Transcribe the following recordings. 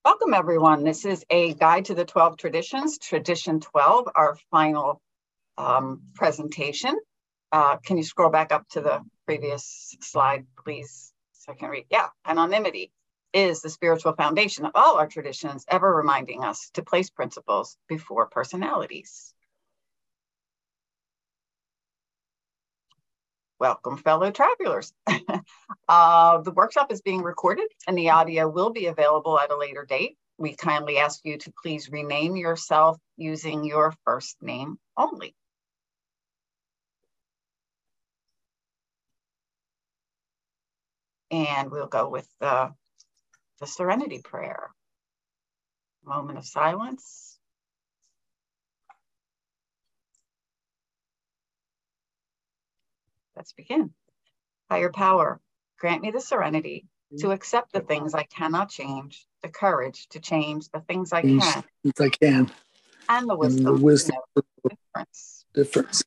Welcome, everyone. This is a guide to the 12 traditions, Tradition 12, our final presentation. Can you scroll back up to the previous slide, please, so I can read? Yeah, anonymity is the spiritual foundation of all our traditions, ever reminding us to place principles before personalities. Welcome, fellow travelers. The workshop is being recorded and the audio will be available at a later date. We kindly ask you to please rename yourself using your first name only. And we'll go with the Serenity Prayer. Moment of silence. Let's begin. Higher power, grant me the serenity to accept the things I cannot change, the courage to change the things I can, and the wisdom to know the difference.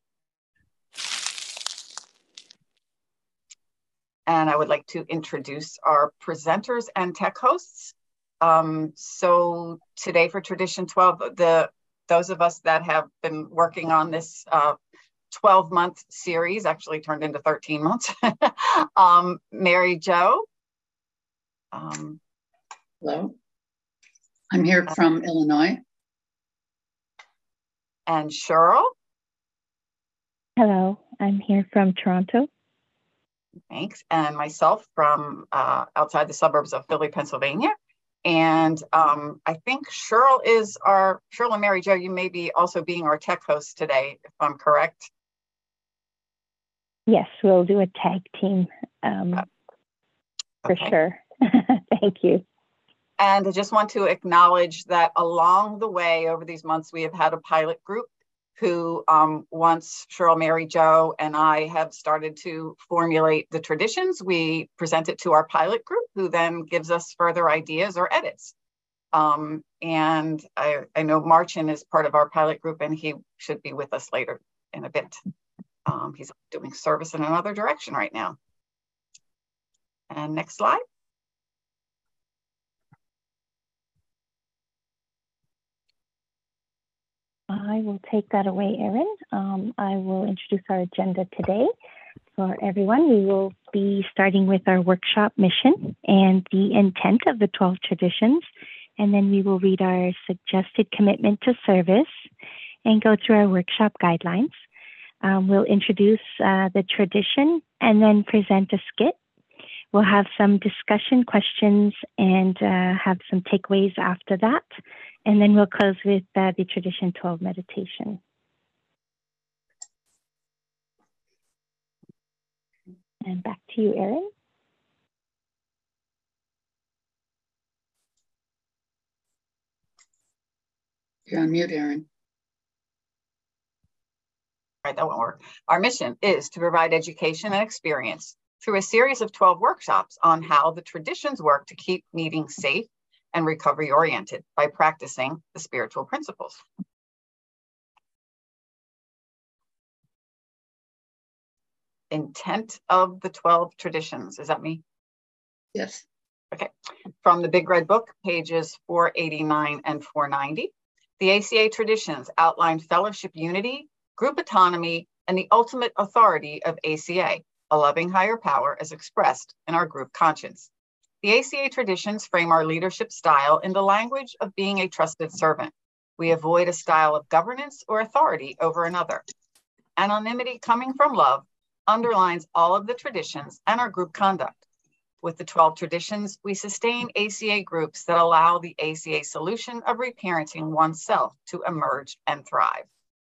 And I would like to introduce our presenters and tech hosts. So today for Tradition 12, those of us that have been working on this 12-month series, actually turned into 13 months. Mary Jo. Hello. I'm here from Illinois. And Cheryl. Hello, I'm here from Toronto. Thanks. And myself from outside the suburbs of Philly, Pennsylvania. And I think Cheryl and Mary Jo, you may be also being our tech host today, if I'm correct. Yes, we'll do a tag team for sure. Thank you. And I just want to acknowledge that along the way over these months, we have had a pilot group who once Cheryl, Mary Jo, and I have started to formulate the traditions, we present it to our pilot group, who then gives us further ideas or edits. And I know Marcin is part of our pilot group, and he should be with us later in a bit. He's doing service in another direction right now. And next slide. I will take that away, Erin. I will introduce our agenda today for everyone. We will be starting with our workshop mission and the intent of the 12 traditions. And then we will read our suggested commitment to service and go through our workshop guidelines. We'll introduce the tradition and then present a skit. We'll have some discussion questions and have some takeaways after that. And then we'll close with the Tradition 12 meditation. And back to you, Erin. You're on mute, Erin. All right, that won't work. Our mission is to provide education and experience through a series of 12 workshops on how the traditions work to keep meetings safe and recovery-oriented by practicing the spiritual principles. Intent of the 12 traditions. Is that me? Yes. Okay. From the Big Red Book, pages 489 and 490, the ACA traditions outline fellowship unity, group autonomy, and the ultimate authority of ACA, a loving higher power as expressed in our group conscience. The ACA traditions frame our leadership style in the language of being a trusted servant. We avoid a style of governance or authority over another. Anonymity coming from love underlines all of the traditions and our group conduct. With the 12 traditions, we sustain ACA groups that allow the ACA solution of reparenting oneself to emerge and thrive.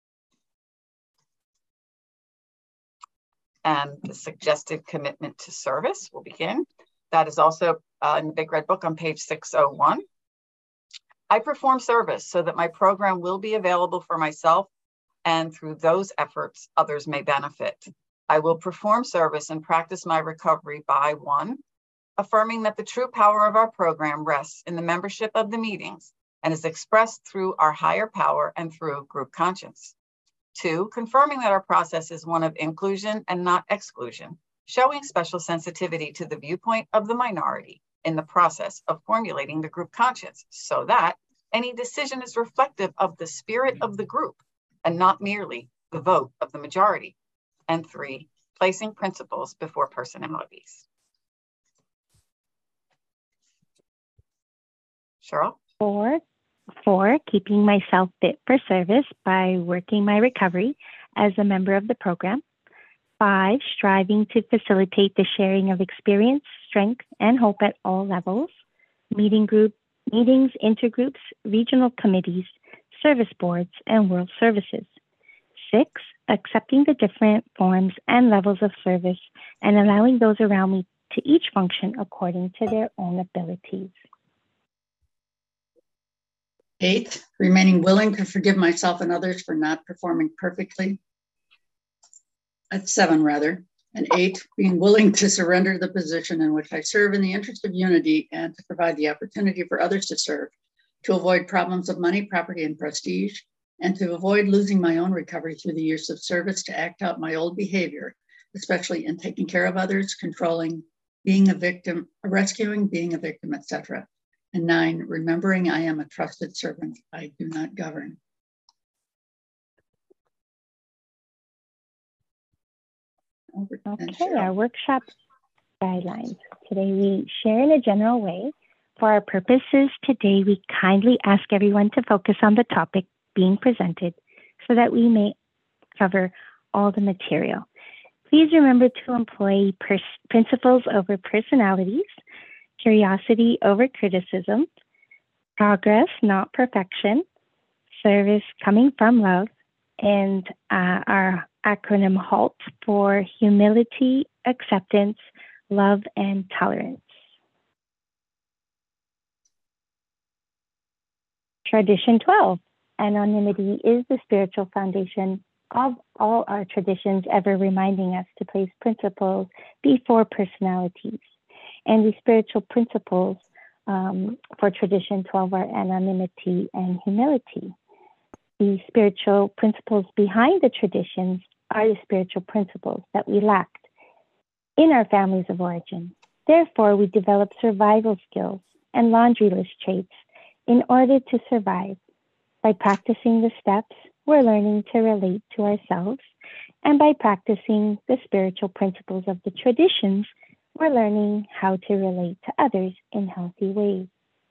And the suggested commitment to service will begin. That is also in the Big Red Book on page 601. I perform service so that my program will be available for myself, and through those efforts, others may benefit. I will perform service and practice my recovery by 1, affirming that the true power of our program rests in the membership of the meetings and is expressed through our higher power and through group conscience. 2, confirming that our process is one of inclusion and not exclusion, showing special sensitivity to the viewpoint of the minority in the process of formulating the group conscience so that any decision is reflective of the spirit of the group and not merely the vote of the majority. And 3, placing principles before personalities. Cheryl? 4, keeping myself fit for service by working my recovery as a member of the program. 5, striving to facilitate the sharing of experience, strength, and hope at all levels, meetings, intergroups, regional committees, service boards, and world services. 6, accepting the different forms and levels of service and allowing those around me to each function according to their own abilities. 8, remaining willing to forgive myself and others for not performing perfectly. That's 7 rather. And 8, being willing to surrender the position in which I serve in the interest of unity and to provide the opportunity for others to serve, to avoid problems of money, property, and prestige, and to avoid losing my own recovery through the years of service to act out my old behavior, especially in taking care of others, controlling, being a victim, rescuing, being a victim, etc. And 9, remembering I am a trusted servant. I do not govern. Okay, our workshop guidelines. Today we share in a general way. For our purposes today, we kindly ask everyone to focus on the topic being presented so that we may cover all the material. Please remember to employ principles over personalities, curiosity over criticism, progress, not perfection, service coming from love, and our acronym HALT for humility, acceptance, love, and tolerance. Tradition 12, anonymity is the spiritual foundation of all our traditions, ever reminding us to place principles before personalities. And the spiritual principles for tradition 12 are anonymity and humility. The spiritual principles behind the traditions are the spiritual principles that we lacked in our families of origin. Therefore, we develop survival skills and laundry list traits in order to survive. By practicing the steps, we're learning to relate to ourselves, and by practicing the spiritual principles of the traditions, we're learning how to relate to others in healthy ways.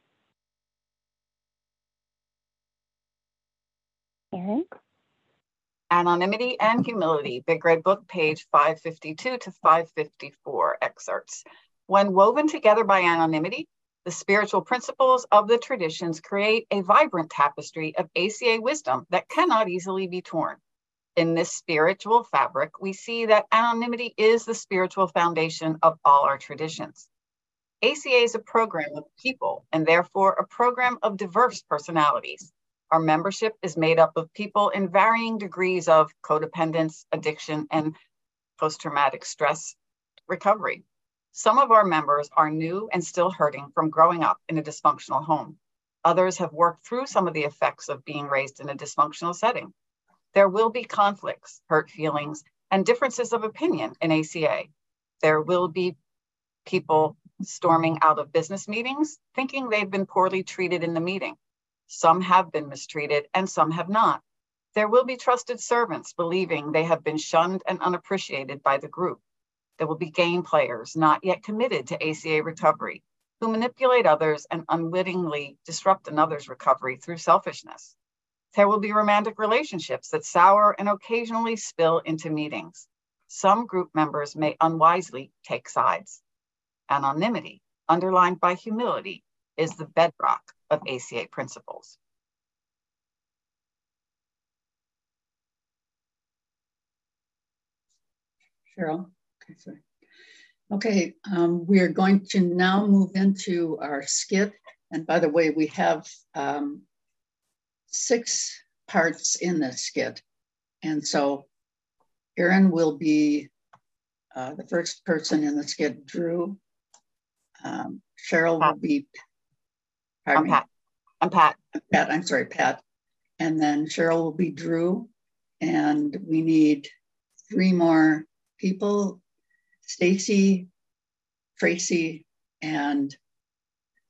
Erin? Anonymity and Humility, Big Red Book, page 552 to 554 excerpts. When woven together by anonymity, the spiritual principles of the traditions create a vibrant tapestry of ACA wisdom that cannot easily be torn. In this spiritual fabric, we see that anonymity is the spiritual foundation of all our traditions. ACA is a program of people and therefore a program of diverse personalities. Our membership is made up of people in varying degrees of codependence, addiction, and post-traumatic stress recovery. Some of our members are new and still hurting from growing up in a dysfunctional home. Others have worked through some of the effects of being raised in a dysfunctional setting. There will be conflicts, hurt feelings, and differences of opinion in ACA. There will be people storming out of business meetings, thinking they've been poorly treated in the meeting. Some have been mistreated and some have not. There will be trusted servants believing they have been shunned and unappreciated by the group. There will be game players not yet committed to ACA recovery, who manipulate others and unwittingly disrupt another's recovery through selfishness. There will be romantic relationships that sour and occasionally spill into meetings. Some group members may unwisely take sides. Anonymity, underlined by humility, is the bedrock of ACA principles. Cheryl? Okay, sorry. Okay, we are going to now move into our skit. And by the way, we have 6 parts in this skit. And so Erin will be the first person in the skit, Drew. Cheryl will be, I'm Pat. Pat, I'm sorry, Pat. And then Cheryl will be Drew. And we need 3 more people, Stacy, Tracy, and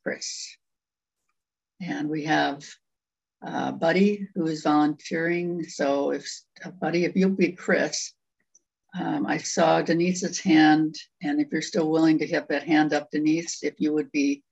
Chris. And we have Buddy, who is volunteering. So Buddy, if you'll be Chris, I saw Denise's hand, and if you're still willing to have that hand up, Denise, if you would be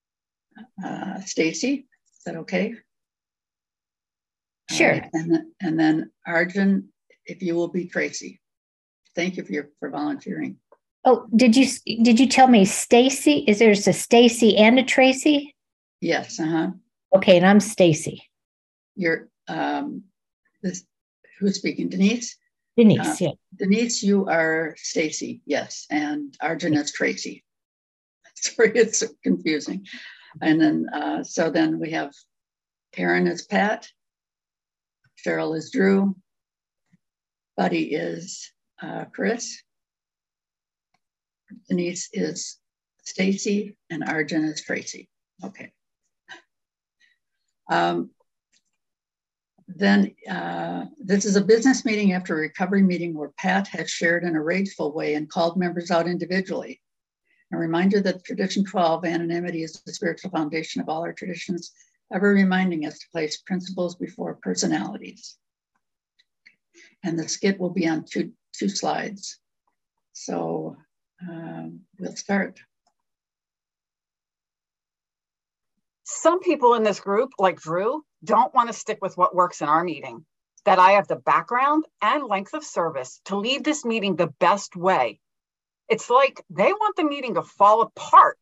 Stacy, is that okay? Sure. Right. And then Arjun, if you will be Tracy. Thank you for volunteering. Oh, did you tell me Stacy? Is there a Stacy and a Tracy? Yes. Okay, and I'm Stacy. You're who's speaking? Denise? Denise, yeah. Denise, you are Stacy, yes, and Arjun is Tracy. Sorry, it's so confusing. And then, so then we have Aaron is Pat, Cheryl is Drew, Buddy is Chris, Denise is Stacy, and Arjun is Tracy. Okay. Then this is a business meeting after a recovery meeting where Pat has shared in a rageful way and called members out individually. A reminder that Tradition 12, anonymity, is the spiritual foundation of all our traditions, ever reminding us to place principles before personalities. And the skit will be on two slides. So we'll start. Some people in this group, like Drew, don't want to stick with what works in our meeting. That I have the background and length of service to lead this meeting the best way. It's like they want the meeting to fall apart.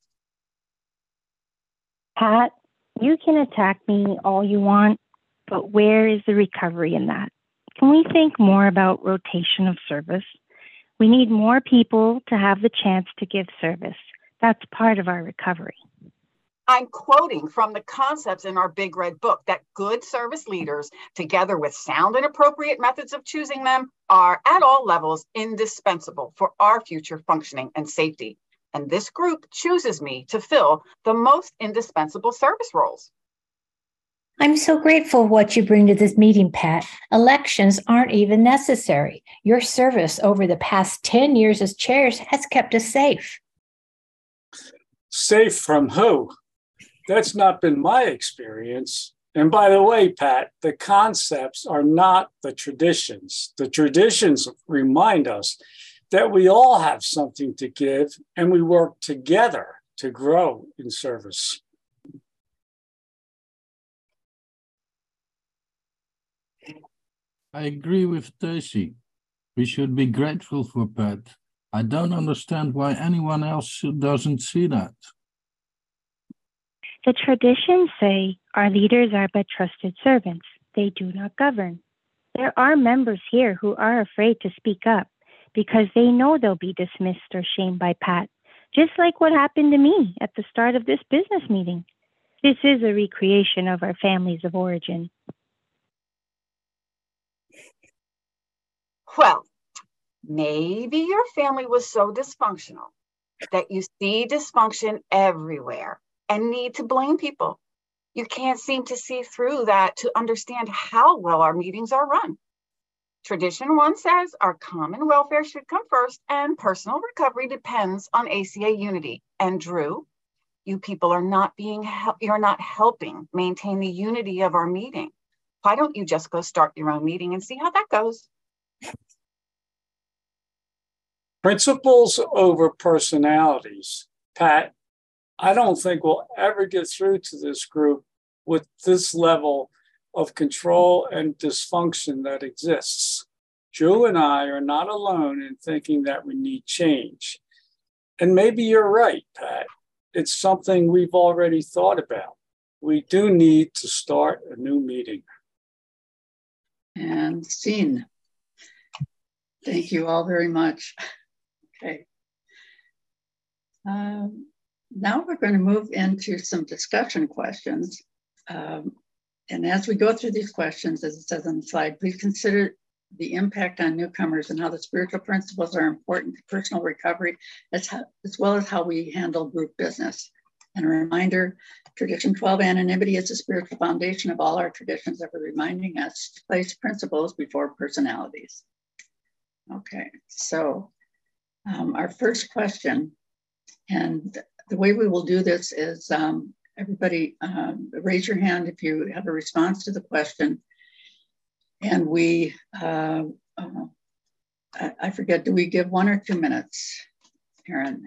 Pat, you can attack me all you want, but where is the recovery in that? Can we think more about rotation of service? We need more people to have the chance to give service. That's part of our recovery. I'm quoting from the concepts in our Big Red Book that good service leaders, together with sound and appropriate methods of choosing them, are at all levels indispensable for our future functioning and safety. And this group chooses me to fill the most indispensable service roles. I'm so grateful for what you bring to this meeting, Pat. Elections aren't even necessary. Your service over the past 10 years as chairs has kept us safe. Safe from who? That's not been my experience. And by the way, Pat, the concepts are not the traditions. The traditions remind us that we all have something to give and we work together to grow in service. I agree with Stacy. We should be grateful for Pat. I don't understand why anyone else doesn't see that. The traditions say our leaders are but trusted servants. They do not govern. There are members here who are afraid to speak up because they know they'll be dismissed or shamed by Pat, just like what happened to me at the start of this business meeting. This is a recreation of our families of origin. Well, maybe your family was so dysfunctional that you see dysfunction everywhere and need to blame people. You can't seem to see through that to understand how well our meetings are run. Tradition 1 says our common welfare should come first and personal recovery depends on ACA unity. And Drew, you people are you're not helping maintain the unity of our meeting. Why don't you just go start your own meeting and see how that goes? Principles over personalities. Pat, I don't think we'll ever get through to this group with this level of control and dysfunction that exists. Drew and I are not alone in thinking that we need change. And maybe you're right, Pat. It's something we've already thought about. We do need to start a new meeting. And scene. Thank you all very much. Okay. Now we're going to move into some discussion questions. And as we go through these questions, as it says on the slide, please consider the impact on newcomers and how the spiritual principles are important to personal recovery, as well as how we handle group business. And a reminder, Tradition 12, anonymity is the spiritual foundation of all our traditions, ever reminding us to place principles before personalities. Okay, so our first question And the way we will do this is everybody raise your hand if you have a response to the question. And we, I forget, do we give 1 or 2 minutes, Erin?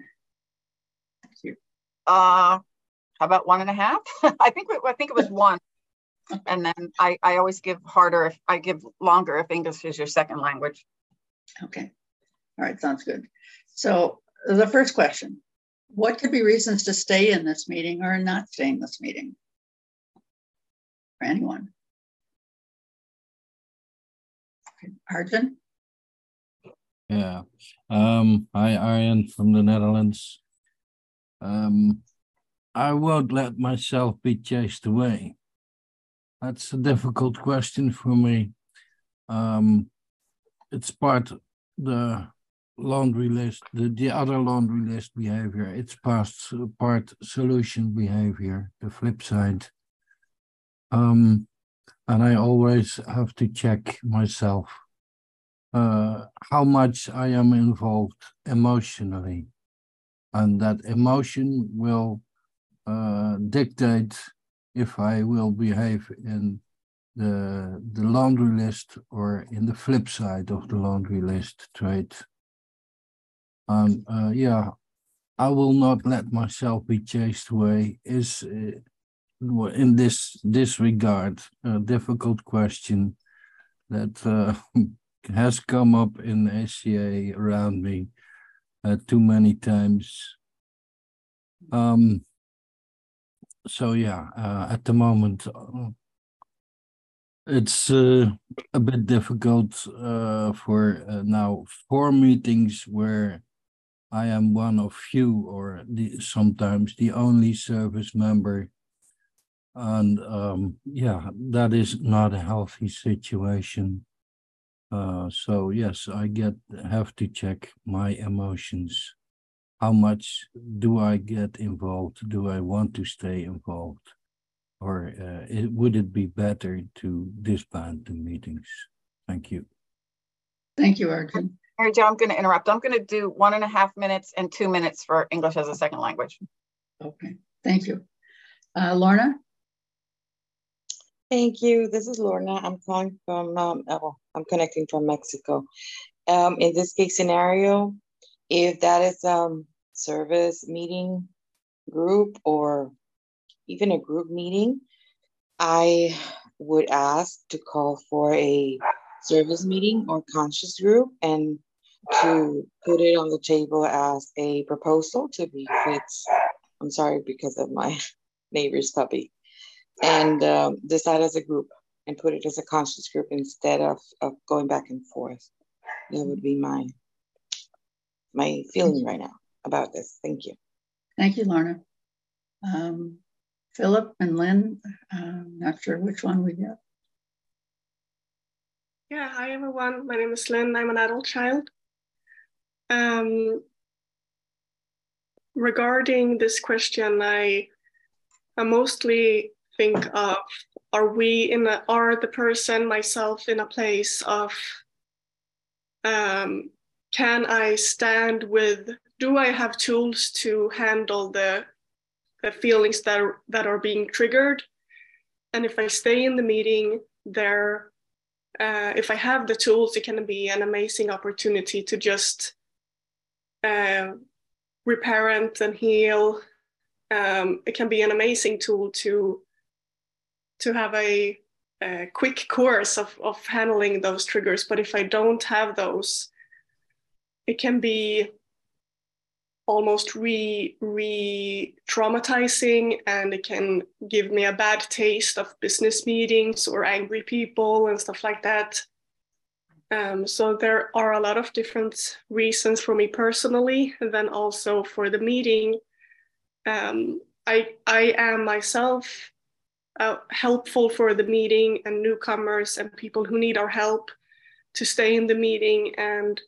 How about 1.5? I think it was 1. And then I always give harder if I give longer if English is your second language. Okay. All right, sounds good. So the first question, what could be reasons to stay in this meeting or not stay in this meeting? For anyone? Okay. Arjun? Yeah. Hi, Arjen from the Netherlands. I won't let myself be chased away. That's a difficult question for me. It's part the laundry list, the other laundry list behavior. It's part solution behavior, the flip side. And I always have to check myself how much I am involved emotionally. And that emotion will dictate if I will behave in the laundry list or in the flip side of the laundry list trait. Yeah, I will not let myself be chased away is in this regard a difficult question that has come up in ACA around me too many times. So yeah, at the moment, it's a bit difficult for now 4 meetings where I am one of few or sometimes the only service member. And yeah, that is not a healthy situation. So yes, I have to check my emotions. How much do I get involved? Do I want to stay involved? Or would it be better to disband the meetings? Thank you. Thank you, Arjun. Mary Jo, I'm going to interrupt. I'm going to do 1.5 minutes and 2 minutes for English as a second language. Okay, thank you. Lorna? Thank you. This is Lorna. I'm calling from, I'm connecting from Mexico. In this case scenario, if that is service meeting group or even a group meeting, I would ask to call for a service meeting or conscious group and to put it on the table as a proposal to be fixed. I'm sorry, because of my neighbor's puppy. And decide as a group and put it as a conscious group instead of going back and forth. That would be my feeling right now about this. Thank you. Thank you, Lorna. Philip and Lynn, not sure which one we get. Yeah, hi everyone. My name is Lynn. I'm an adult child. Regarding this question, I mostly think of, are the person, myself, in a place of, can I stand with, do I have tools to handle the feelings that are being triggered? And if I stay in the meeting there, if I have the tools, it can be an amazing opportunity to just reparent and heal. It can be an amazing tool to have a quick course of handling those triggers. But if I don't have those, it can be almost re-traumatizing, and it can give me a bad taste of business meetings or angry people and stuff like that. So there are a lot of different reasons for me personally, and then also for the meeting. I am myself helpful for the meeting and newcomers and people who need our help to stay in the meeting and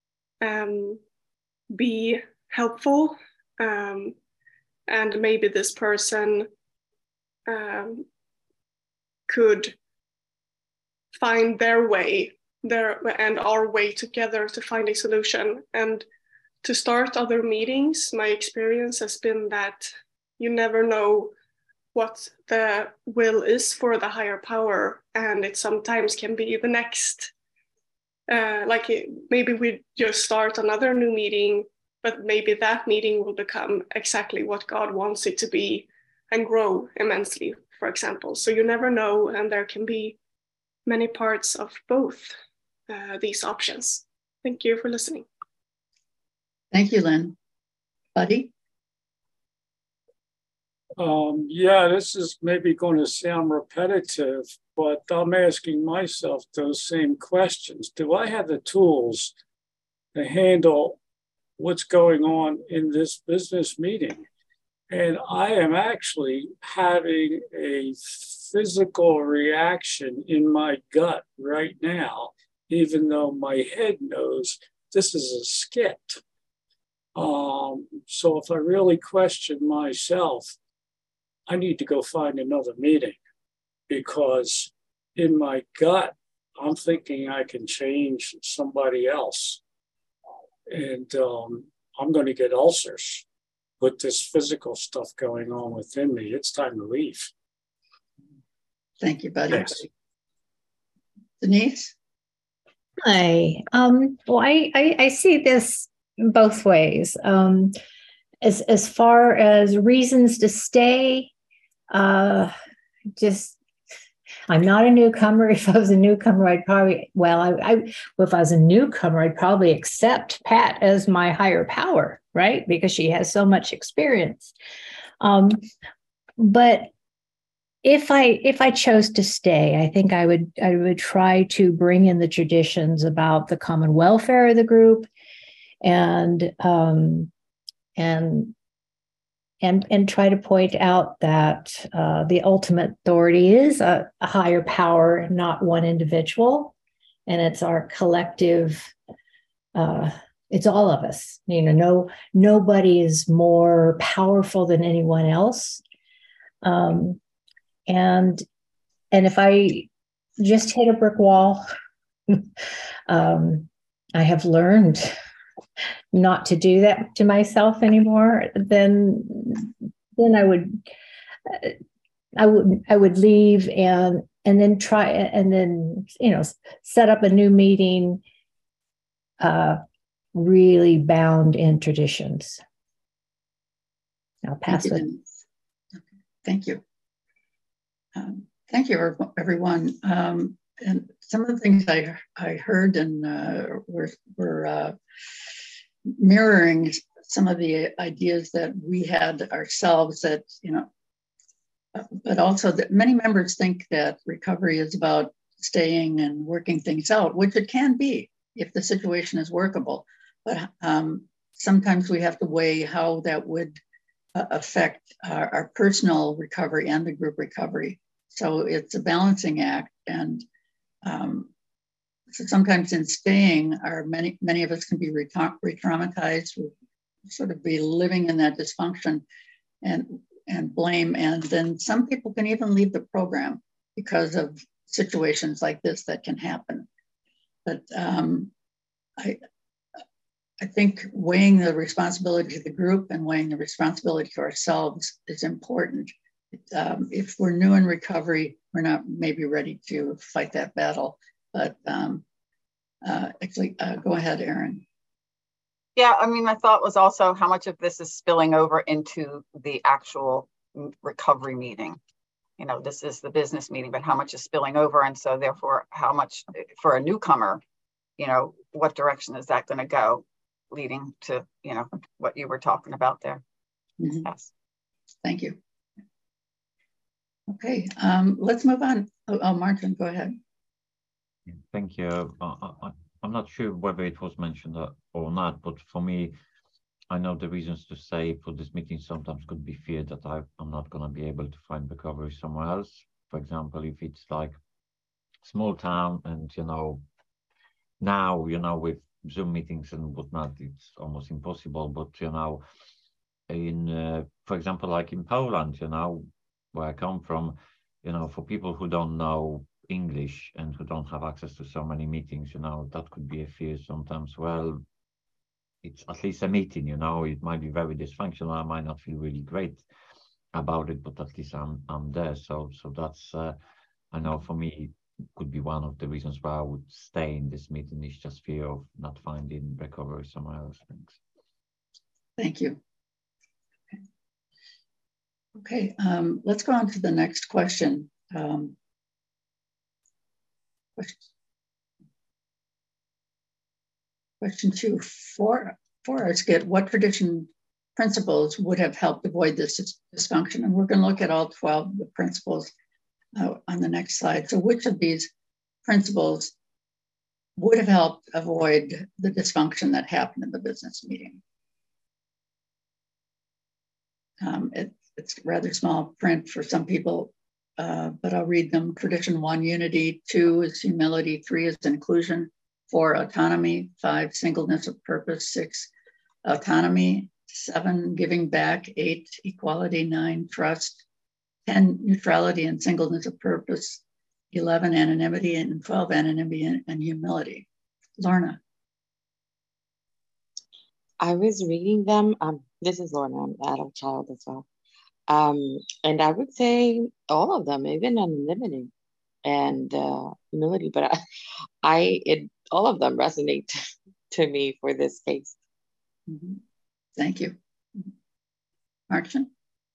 be helpful. And maybe this person could find their way and our way together to find a solution. And to start other meetings, my experience has been that you never know what the will is for the higher power, and it sometimes can be the next. Maybe we just start another new meeting, but maybe that meeting will become exactly what God wants it to be and grow immensely, for example. So you never know, and there can be many parts of both these options. Thank you for listening. Thank you, Lynn. Buddy? Yeah, this is maybe going to sound repetitive, but I'm asking myself those same questions. Do I have the tools to handle what's going on in this business meeting? And I am actually having a physical reaction in my gut right now, even though my head knows this is a skit. So if I really question myself, I need to go find another meeting, because in my gut, I'm thinking I can change somebody else. And I'm going to get ulcers with this physical stuff going on within me. It's time to leave. Thank you, buddy. Thanks. Denise? Hi. Well, I see this both ways. As far as reasons to stay, just I'm not a newcomer. If I was a newcomer, I'd probably, if I was a newcomer, I'd probably accept Pat as my higher power, right? Because she has so much experience. But if I chose to stay, I think I would try to bring in the traditions about the common welfare of the group, and try to point out that the ultimate authority is a higher power, not one individual, and it's our collective. It's all of us. Nobody is more powerful than anyone else. And if I just hit a brick wall, I have learned not to do that to myself anymore, then I would leave and then try and then set up a new meeting, really bound in traditions. I'll pass it. Thank you. Thank you, everyone. And some of the things I heard and were mirroring some of the ideas that we had ourselves, that, but also that many members think that recovery is about staying and working things out, which it can be if the situation is workable. But sometimes we have to weigh how that would affect our personal recovery and the group recovery. So it's a balancing act. And so sometimes in staying, many of us can be re-traumatized, sort of be living in that dysfunction and blame. And then some people can even leave the program because of situations like this that can happen. But I think weighing the responsibility to the group and weighing the responsibility to ourselves is important. If we're new in recovery, we're not maybe ready to fight that battle. But actually, go ahead, Erin. Yeah, my thought was also how much of this is spilling over into the actual recovery meeting. This is the business meeting, but how much is spilling over? And so therefore, how much for a newcomer, what direction is that going to go, leading to, what you were talking about there. Mm-hmm. Yes. Thank you. Okay, let's move on. Oh, Martin, go ahead. Thank you. I'm not sure whether it was mentioned or not, but for me, I know the reasons to say for this meeting sometimes could be fear that I'm not going to be able to find recovery somewhere else. For example, if it's like small town and, now, with Zoom meetings and whatnot, it's almost impossible. But, for example, like in Poland, where I come from, for people who don't know English and who don't have access to so many meetings, that could be a fear sometimes. Well, it's at least a meeting, you know. It might be very dysfunctional. I might not feel really great about it, but at least I'm there. So that's I know for me could be one of the reasons why I would stay in this meeting, is just fear of not finding recovery somewhere else. Thanks. Thank you. Okay, let's go on to the next question. Question 2, for our skit, what tradition principles would have helped avoid this dysfunction? And we're going to look at all 12 of the principles on the next slide. So which of these principles would have helped avoid the dysfunction that happened in the business meeting? It's rather small print for some people, but I'll read them. Tradition 1, unity. 2 is humility. 3 is inclusion. 4, autonomy. 5, singleness of purpose. 6, autonomy. 7, giving back. 8, equality. 9, trust. 10, neutrality and singleness of purpose. 11, anonymity. And 12, anonymity and humility. Lorna. I was reading them. This is Lorna, I'm an adult child as well. And I would say all of them, even anonymity and humility, but all of them resonate to me for this case. Mm-hmm. Thank you. Martin?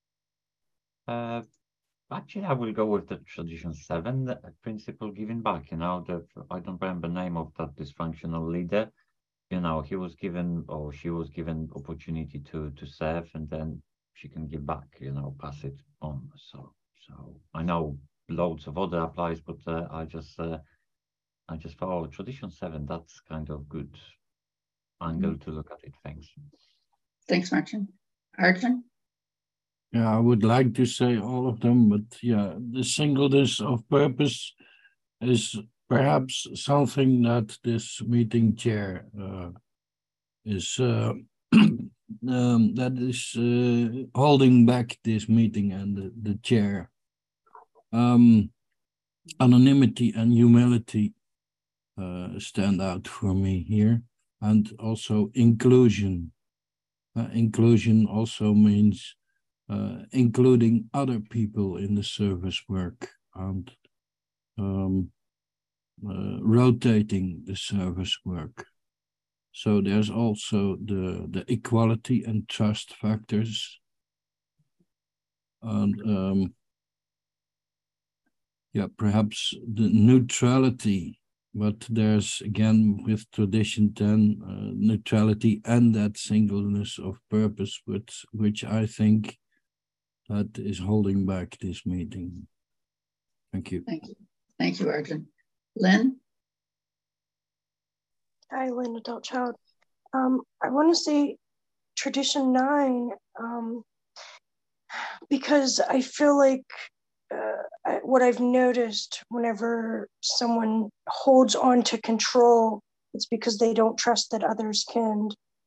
Actually, I will go with the tradition 7, the principle giving back. You know, I don't remember the name of that dysfunctional leader. You know, he was given, or she was given, opportunity to serve, and then she can give back, you know, pass it on. So I know loads of other applies, but I just thought, tradition 7, that's kind of good angle to look at it. Thanks. Thanks, Martin. Arjun? Yeah, I would like to say all of them, but yeah, the singleness of purpose is perhaps something that this meeting chair is that is holding back this meeting and the chair. Anonymity and humility stand out for me here, and also inclusion. Inclusion also means including other people in the service work and rotating the service work. So there's also the equality and trust factors. And yeah, perhaps the neutrality, but there's again with tradition 10, neutrality and that singleness of purpose, which I think that is holding back this meeting. Thank you. Thank you. Thank you, Arjun. Lynn? Hi, Lynn, adult child. I want to say tradition 9, because I feel like what I've noticed whenever someone holds on to control, it's because they don't trust that others can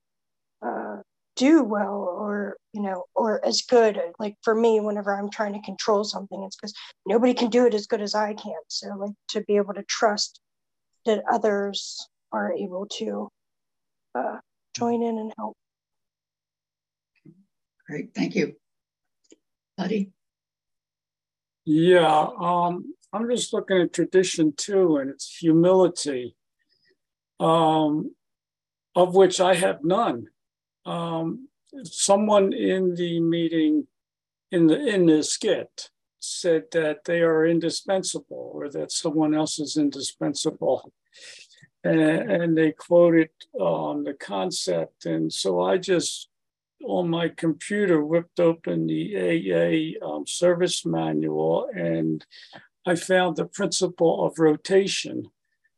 do well, or, you know, or as good. Like for me, whenever I'm trying to control something, it's because nobody can do it as good as I can. So like to be able to trust that others are able to join in and help. Great, thank you. Buddy? Yeah, I'm just looking at tradition 2, and it's humility, of which I have none. Someone in the meeting, in the skit, said that they are indispensable, or that someone else is indispensable, and they quoted the concept. And so I just, on my computer, whipped open the AA service manual, and I found the principle of rotation,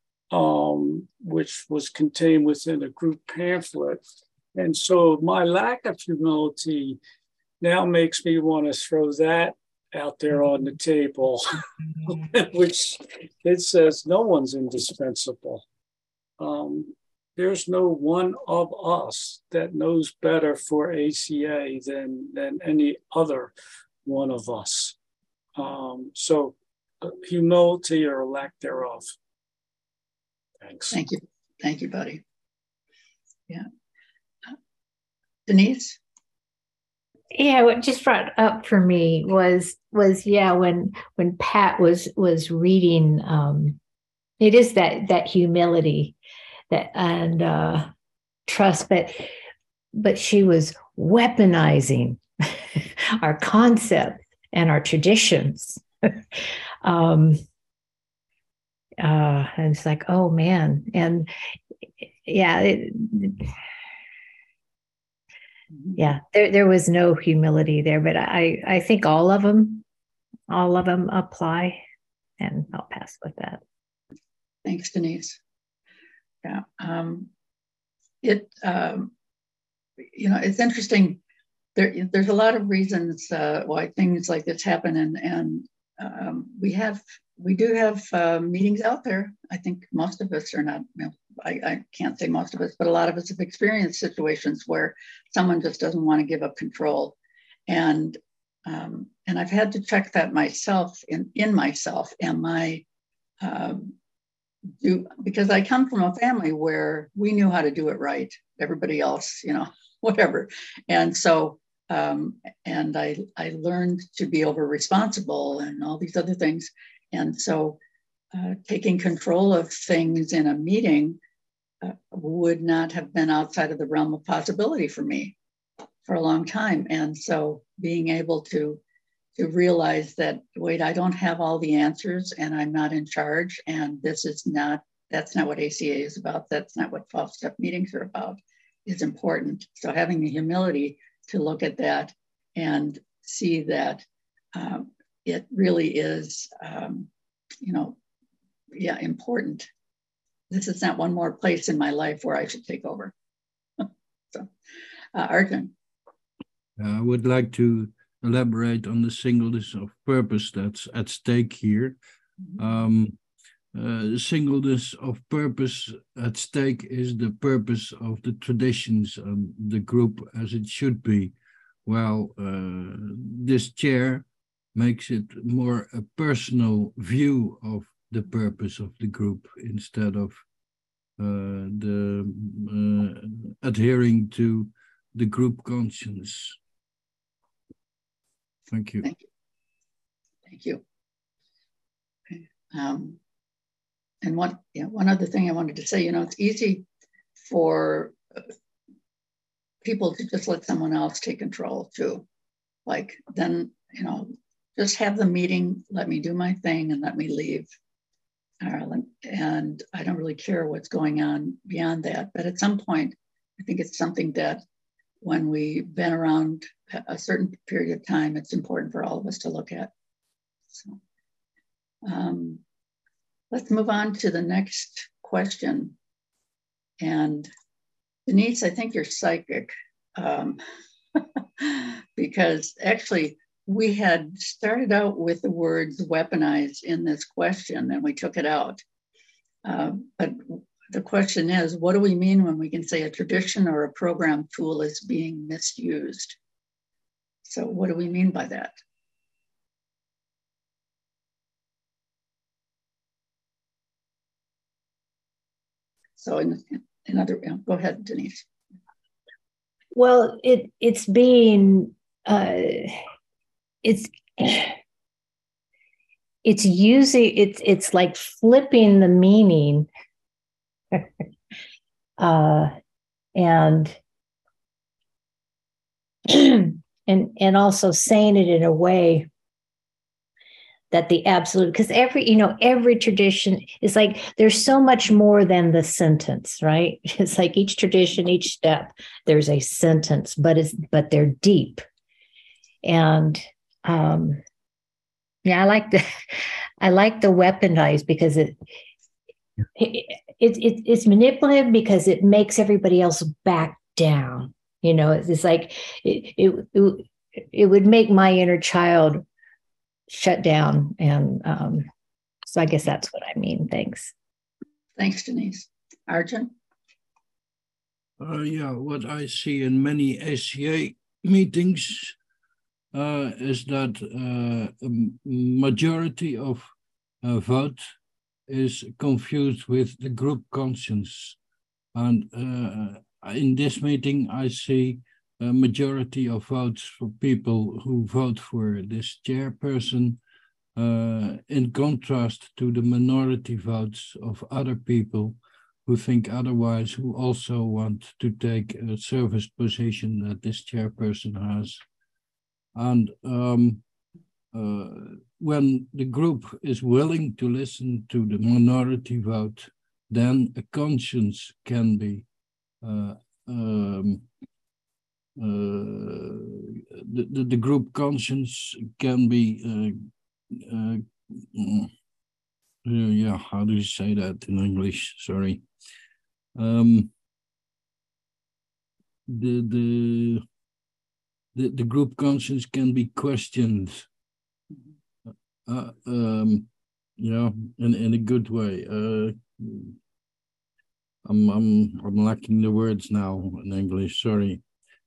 which was contained within a group pamphlet. And so my lack of humility now makes me want to throw that out there on the table, which it says no one's indispensable. There's no one of us that knows better for ACA than any other one of us. So humility or lack thereof. Thanks. Thank you. Thank you, buddy. Yeah. Denise? Yeah, what just brought up for me was yeah, when Pat was reading, it is that humility that and trust, but she was weaponizing our concept and our traditions. And it's like, oh man, and yeah, yeah, there was no humility there, but I think all of them apply, and I'll pass with that. Thanks, Denise. Yeah, it's interesting. There's a lot of reasons why things like this happen, and we do have meetings out there. I think most of us are not. I can't say most of us, but a lot of us have experienced situations where someone just doesn't want to give up control, and I've had to check that myself in myself. Am I because I come from a family where we knew how to do it right. Everybody else, whatever, and so and I learned to be over responsible and all these other things, and so taking control of things in a meeting would not have been outside of the realm of possibility for me for a long time. And so being able to realize that, wait, I don't have all the answers and I'm not in charge. And that's not what ACA is about. That's not what 12-step meetings are about, is important. So having the humility to look at that and see that it really is, important. This is not one more place in my life where I should take over. So, Arjun. I would like to elaborate on the singleness of purpose that's at stake here. Singleness of purpose at stake is the purpose of the traditions and the group as it should be. Well, this chair makes it more a personal view of the purpose of the group instead of adhering to the group conscience. Thank you. Thank you. Okay. And one other thing I wanted to say, it's easy for people to just let someone else take control too. Like then, just have the meeting, let me do my thing and let me leave. And I don't really care what's going on beyond that. But at some point, I think it's something that when we've been around a certain period of time, it's important for all of us to look at. So let's move on to the next question. And Denise, I think you're psychic because actually, we had started out with the words weaponized in this question and we took it out. But the question is, what do we mean when we can say a tradition or a program tool is being misused? So what do we mean by that? So go ahead, Denise. Well, it's being, it's using, it's like flipping the meaning and also saying it in a way that the absolute, because every tradition is like, there's so much more than the sentence, right? It's like each tradition, each step, there's a sentence, but they're deep. And I like the weaponized because it's manipulative because it makes everybody else back down. It's like it would make my inner child shut down, and so I guess that's what I mean. Thanks. Thanks, Denise. Arjun? What I see in many ACA meetings is that a majority of vote is confused with the group conscience. And in this meeting, I see a majority of votes for people who vote for this chairperson, in contrast to the minority votes of other people who think otherwise, who also want to take a service position that this chairperson has. And when the group is willing to listen to the minority vote, then a conscience can be the group conscience can be yeah, how do you say that in English? Sorry. The group conscience can be questioned. Yeah, in a good way. I'm lacking the words now in English. Sorry.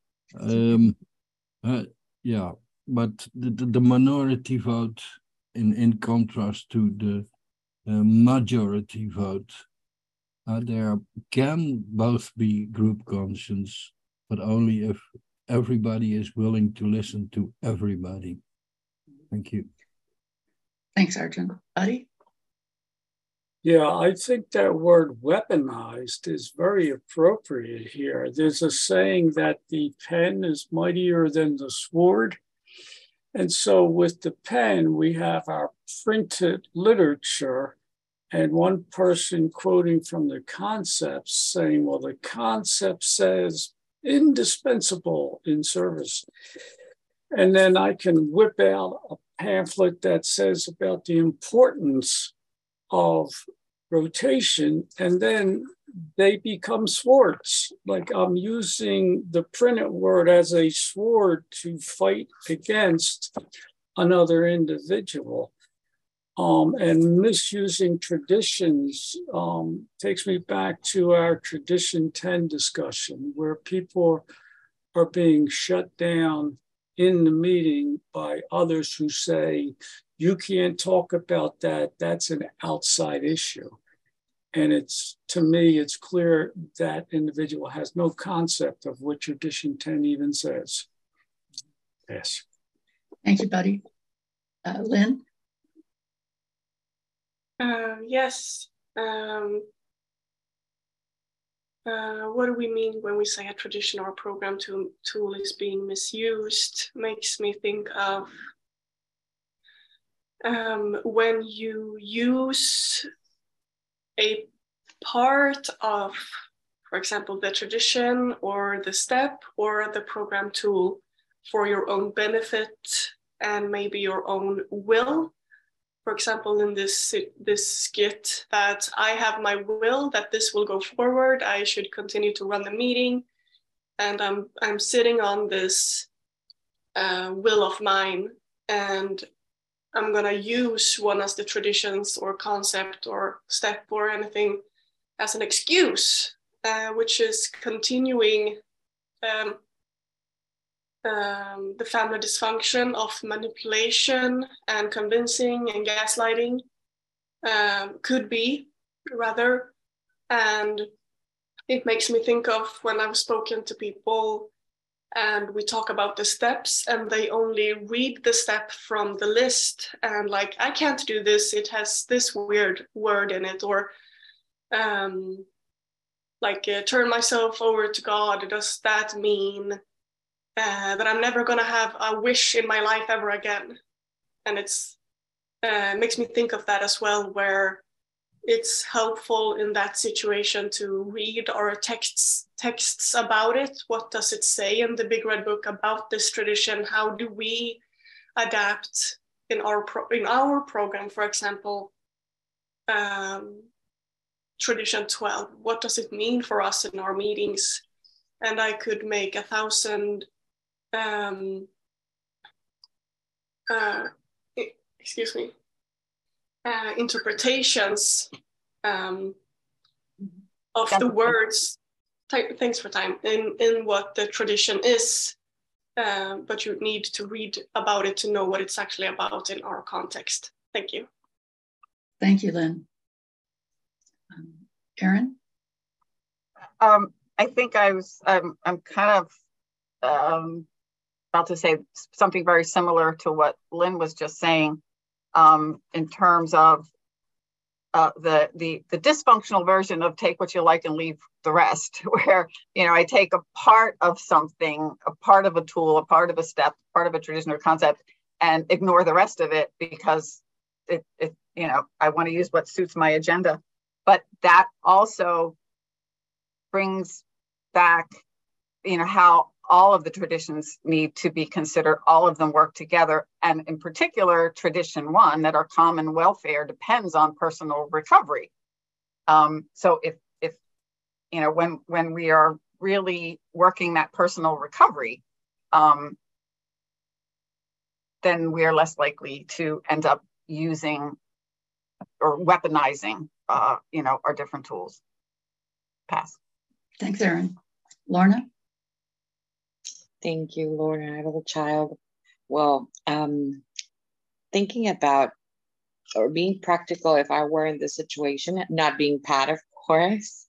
Yeah, but the minority vote, in contrast to the majority vote, there can both be group conscience, but only if everybody is willing to listen to everybody. Thank you. Thanks, Arjun. Adi? Yeah, I think that word weaponized is very appropriate here. There's a saying that the pen is mightier than the sword. And so with the pen, we have our printed literature, and one person quoting from the concepts saying, well, the concept says indispensable in service. And then I can whip out a pamphlet that says about the importance of rotation, and then they become swords. Like I'm using the printed word as a sword to fight against another individual. And misusing traditions takes me back to our Tradition 10 discussion, where people are being shut down in the meeting by others who say, you can't talk about that, that's an outside issue. And it's, to me, it's clear that individual has no concept of what Tradition 10 even says. Yes. Thank you, Buddy. Lynn? Yes. What do we mean when we say a tradition or a program tool is being misused? Makes me think of when you use a part of, for example, the tradition or the step or the program tool for your own benefit and maybe your own will. For example, in this skit, that I have my will that this will go forward, I should continue to run the meeting, and I'm sitting on this will of mine, and I'm gonna use one of the traditions or concept or step or anything as an excuse, which is continuing the family dysfunction of manipulation and convincing and gaslighting, could be rather. And it makes me think of when I've spoken to people and we talk about the steps and they only read the step from the list and like, I can't do this, it has this weird word in it, or turn myself over to God, does that mean that I'm never gonna have a wish in my life ever again? And it's makes me think of that as well, where it's helpful in that situation to read our texts about it. What does it say in the Big Red Book about this tradition? How do we adapt in our program, for example, Tradition 12? What does it mean for us in our meetings? And I could make 1,000 interpretations of the words. Thanks for time. In what the tradition is, but you need to read about it to know what it's actually about in our context. Thank you. Thank you, Lynn. Erin? I think I'm kind of about to say something very similar to what Lynn was just saying, in terms of the dysfunctional version of take what you like and leave the rest, where, you know, I take a part of something, a part of a tool, a part of a step, part of a tradition or concept, and ignore the rest of it because it you know, I want to use what suits my agenda. But that also brings back, you know, how all of the traditions need to be considered, all of them work together. And in particular, tradition one, that our common welfare depends on personal recovery. So if you know, when we are really working that personal recovery, then we are less likely to end up using or weaponizing, you know, our different tools. Pass. Thanks, Erin. Lorna? Thank you, Lorna. I have a child. Well, thinking about or being practical, if I were in this situation, not being Pat, of course,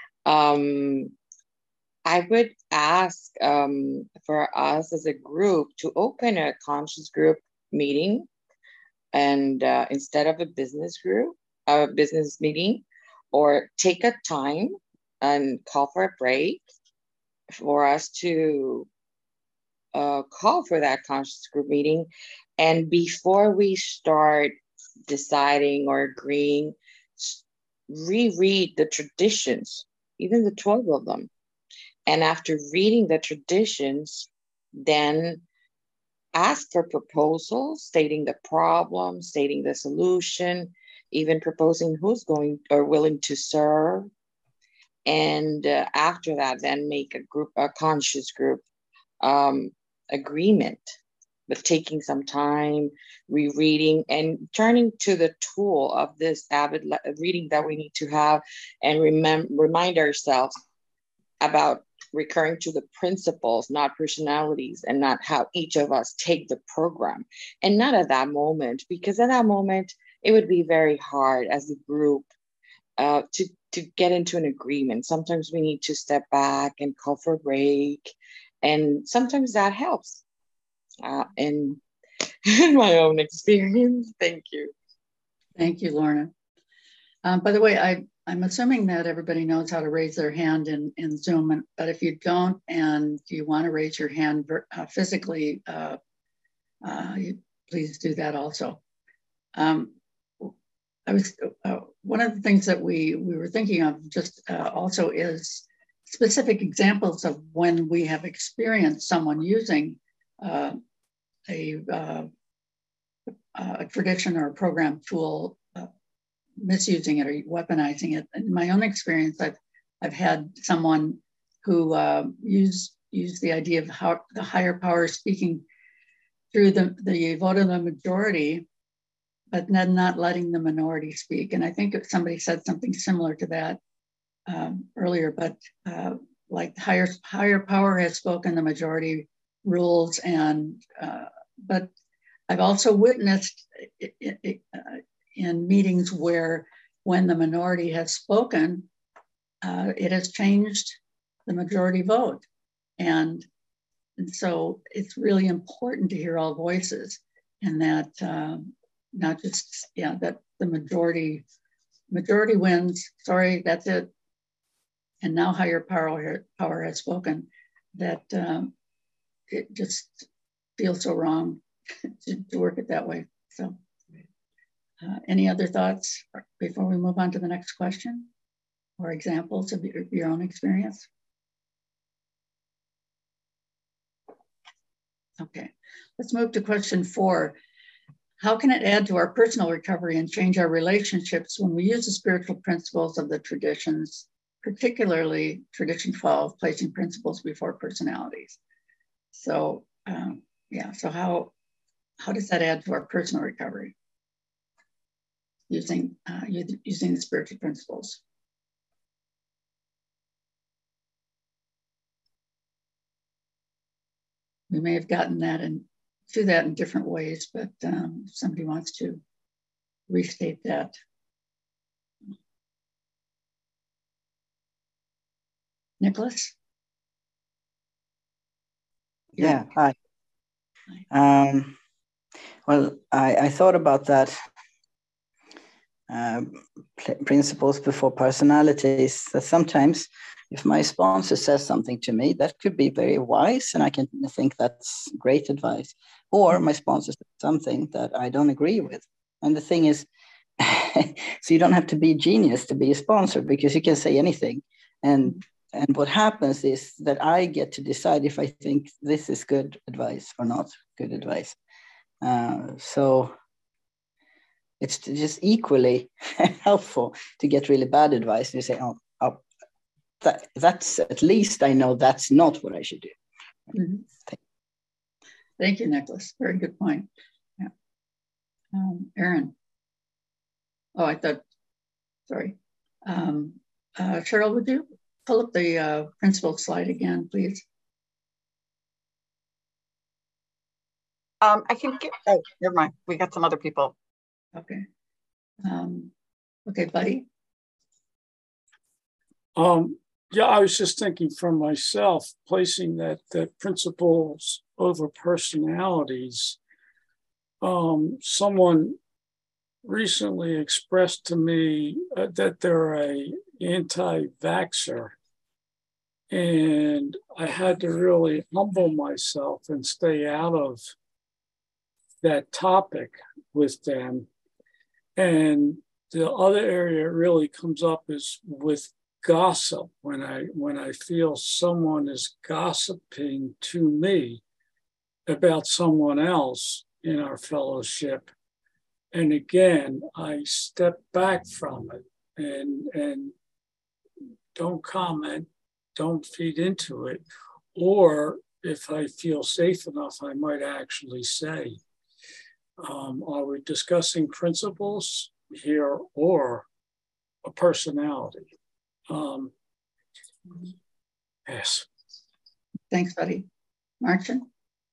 I would ask for us as a group to open a conscious group meeting, and instead of a business meeting, or take a time and call for a break for us to call for that conscious group meeting. And before we start deciding or agreeing, reread the traditions, even the 12 of them. And after reading the traditions, then ask for proposals, stating the problem, stating the solution, even proposing who's going or willing to serve. And after that, then make a conscious group agreement, but taking some time, rereading and turning to the tool of this avid reading that we need to have, and remind ourselves about recurring to the principles, not personalities, and not how each of us take the program. And not at that moment, because at that moment, it would be very hard as a group to get into an agreement. Sometimes we need to step back and call for a break. And sometimes that helps. In my own experience. Thank you. Thank you, Lorna. By the way, I'm assuming that everybody knows how to raise their hand in Zoom, but if you don't and you want to raise your hand physically, please do that also. One of the things that we were thinking of just also is specific examples of when we have experienced someone using a tradition or a program tool, misusing it or weaponizing it. In my own experience, I've had someone who used the idea of how the higher power speaking through the vote of the majority, but then not letting the minority speak. And I think somebody said something similar to that earlier, but like higher power has spoken, the majority rules. And but I've also witnessed in meetings where when the minority has spoken, it has changed the majority vote. And so it's really important to hear all voices, and that not just, that the majority wins, sorry, that's it. And now higher power has spoken, that it just feels so wrong to work it that way. So any other thoughts before we move on to the next question or examples of your own experience? Okay, let's move to question 4. How can it add to our personal recovery and change our relationships when we use the spiritual principles of the traditions, particularly tradition 12, placing principles before personalities? So so how does that add to our personal recovery using the spiritual principles? We may have gotten that and do that in different ways, but if somebody wants to restate that. Nicholas? Yeah, hi. Well, I thought about that. Principles before personalities. That sometimes, if my sponsor says something to me, that could be very wise, and I can think that's great advice. Or my sponsor says something that I don't agree with. And the thing is, so you don't have to be a genius to be a sponsor, because you can say anything. And what happens is that I get to decide if I think this is good advice or not good advice. So it's just equally helpful to get really bad advice. You say, that's at least I know that's not what I should do. Mm-hmm. Thank you, Nicholas. Very good point. Yeah. Erin. Oh, I thought, sorry. Cheryl, would you pull up the principal slide again, please? I can get, oh, never mind. We got some other people. Okay. Okay, Buddy. Yeah, I was just thinking for myself, placing that principles over personalities. Someone recently expressed to me that they're a anti-vaxxer, and I had to really humble myself and stay out of that topic with them. And the other area it really comes up is with gossip. When I feel someone is gossiping to me about someone else in our fellowship, and again, I step back from it and don't comment, don't feed into it. Or if I feel safe enough, I might actually say, are we discussing principles here or a personality? Yes. Thanks, Buddy. Martin?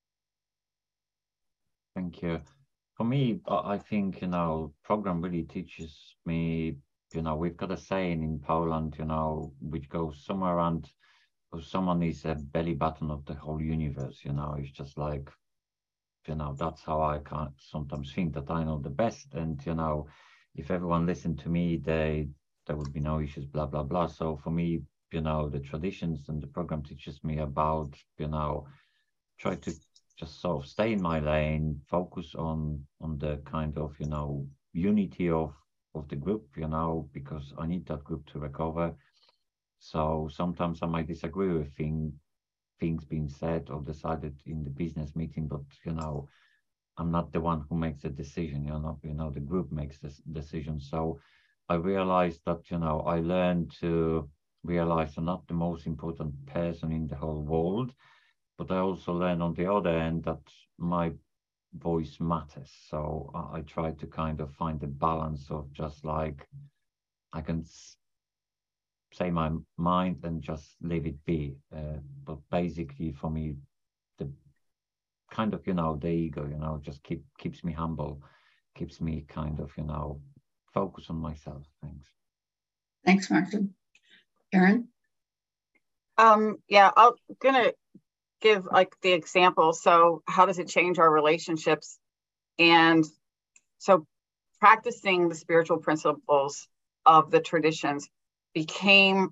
Thank you. For me, I think, program really teaches me, we've got a saying in Poland, which goes somewhere around, someone is a belly button of the whole universe, it's just like, that's how I can sometimes think that I know the best. And, if everyone listened to me, there would be no issues, blah, blah, blah. So for me, the traditions and the program teaches me about, try to just sort of stay in my lane, focus on the kind of, unity of the group, because I need that group to recover. So sometimes I might disagree with things being said or decided in the business meeting, but, I'm not the one who makes the decision, the group makes this decision. So I realized that, I learned to realize I'm not the most important person in the whole world, but I also learned on the other end that my voice matters. So I try to kind of find the balance of just like, I can say my mind and just leave it be. But basically for me, the kind of, the ego, just keeps me humble, keeps me kind of, focus on myself. Thanks. Thanks, Martin. Erin? Yeah, I'm gonna give like the example. So how does it change our relationships? And so practicing the spiritual principles of the traditions became,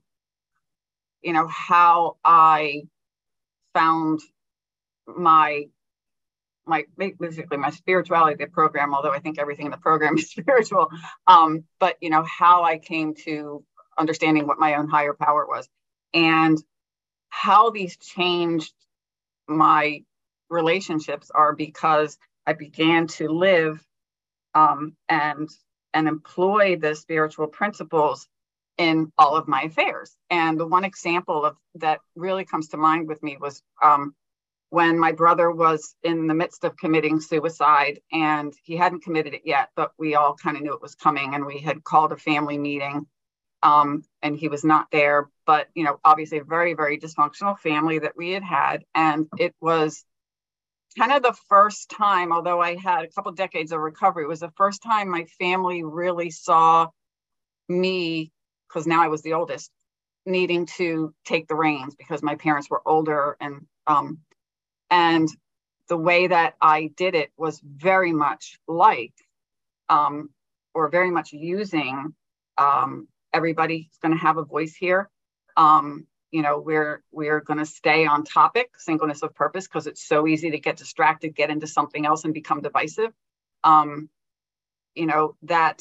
how I found my basically my spirituality, the program, although I think everything in the program is spiritual, but how I came to understanding what my own higher power was, and how these changed my relationships are because I began to live and employ the spiritual principles in all of my affairs. And the one example of that really comes to mind with me was when my brother was in the midst of committing suicide, and he hadn't committed it yet, but we all kind of knew it was coming, and we had called a family meeting, and he was not there, but, obviously a very, very dysfunctional family that we had. And it was kind of the first time, although I had a couple of decades of recovery, it was the first time my family really saw me, because now I was the oldest, needing to take the reins because my parents were older, and And the way that I did it was very much like, or very much using, everybody's going to have a voice here. You know, we're going to stay on topic, singleness of purpose, because it's so easy to get distracted, get into something else and become divisive. You know, that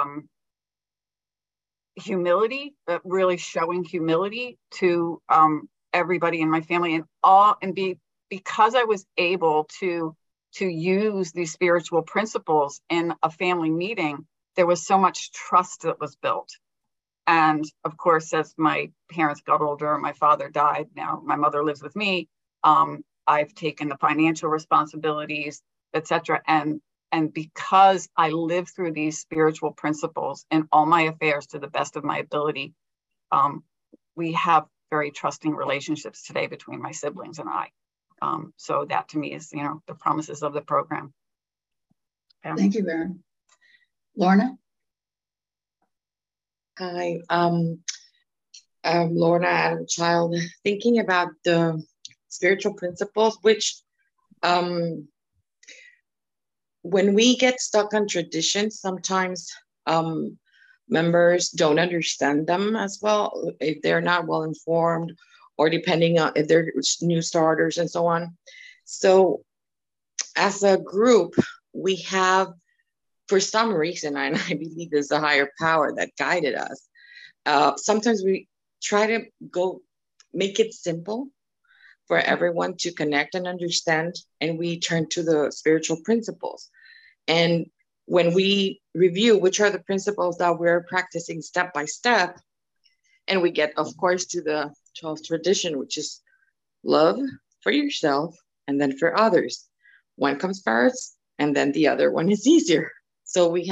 humility, really showing humility to everybody in my family, because I was able to use these spiritual principles in a family meeting, there was so much trust that was built. And of course, as my parents got older, my father died. Now my mother lives with me. I've taken the financial responsibilities, etc. And because I lived through these spiritual principles in all my affairs to the best of my ability, we have very trusting relationships today between my siblings and I. So that to me is, you know, the promises of the program. Thank you, Erin. Lorna? Hi, I'm Lorna Adam Child. Thinking about the spiritual principles, which when we get stuck on traditions, sometimes members don't understand them as well if they're not well informed, or depending on if they're new starters and so on. So as a group, we have, for some reason, and I believe there's a higher power that guided us, sometimes we try to make it simple for everyone to connect and understand, and we turn to the spiritual principles. And when we review which are the principles that we're practicing step by step, and we get, of course, to the 12th tradition, which is love for yourself and then for others. One comes first, and then the other one is easier. So we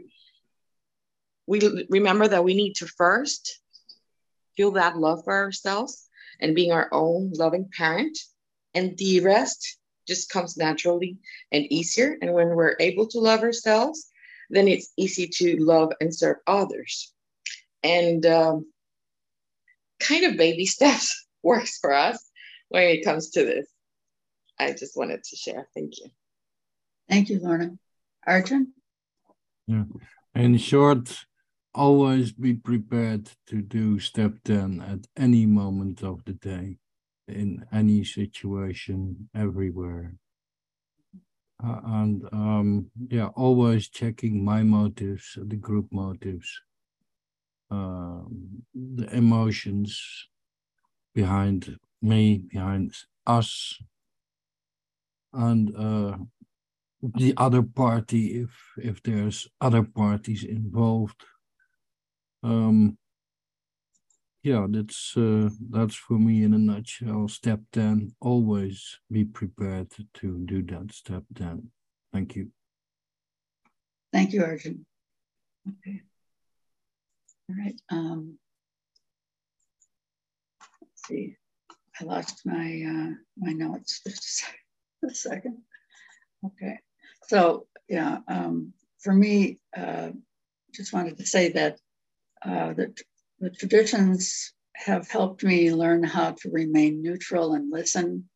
remember that we need to first feel that love for ourselves and being our own loving parent, and the rest just comes naturally and easier. And when we're able to love ourselves, then it's easy to love and serve others. And kind of baby steps works for us when it comes to this. I just wanted to share. Thank you. Thank you, Lorna. Arjun? Yeah. In short, always be prepared to do step 10 at any moment of the day, in any situation, everywhere. Yeah, always checking my motives, the group motives, the emotions behind me, behind us, and the other party, if there's other parties involved. Yeah, that's for me in a nutshell. Step 10, always be prepared to do that. Step 10. Thank you. Thank you, Arjun. Okay. All right. Let's see. I lost my my notes. Just a second. Okay. So yeah, for me, just wanted to say that the traditions have helped me learn how to remain neutral and listen.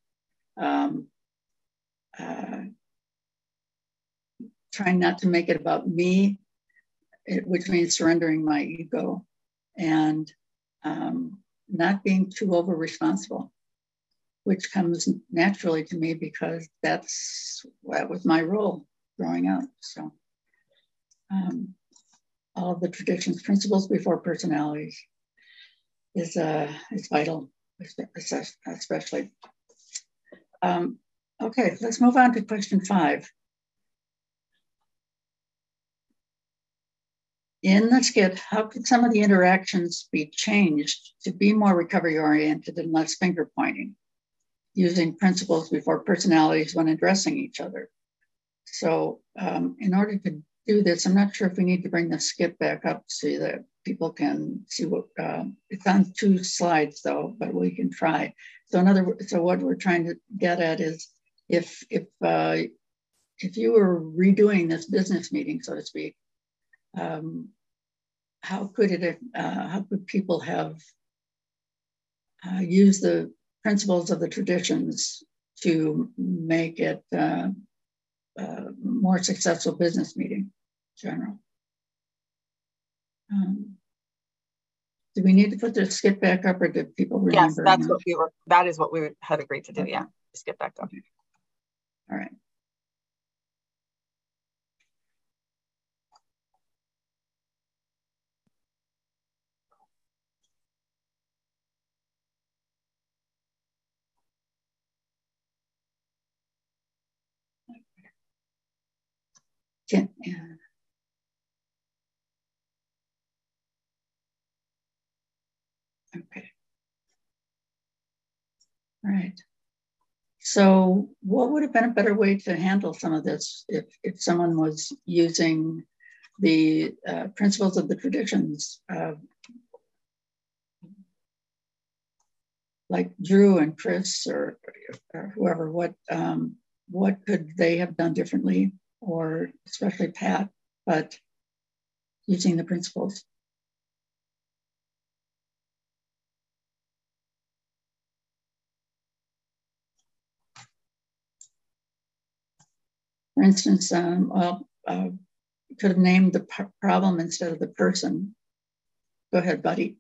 Trying not to make it about me, which means surrendering my ego, and not being too over-responsible, which comes naturally to me because that was my role growing up. So all of the traditions, principles before personalities is vital, especially. Okay, let's move on to question 5. In the skit, how could some of the interactions be changed to be more recovery-oriented and less finger-pointing, using principles before personalities when addressing each other? So in order to do this, I'm not sure if we need to bring the skit back up so that people can see what, it's on 2 slides though, but we can try. So what we're trying to get at is if you were redoing this business meeting, so to speak, how could people have used the principles of the traditions to make it a more successful business meeting in general. Do we need to put the skip back up, or did people remember? Yes, that is what we had agreed to do. Okay. Yeah, skip back up. Okay. All right. Yeah. Okay. All right. So what would have been a better way to handle some of this if someone was using the principles of the traditions, like Drew and Chris or whoever? What could they have done differently, or especially Pat, but using the principles? For instance, could have named the problem instead of the person. Go ahead, buddy.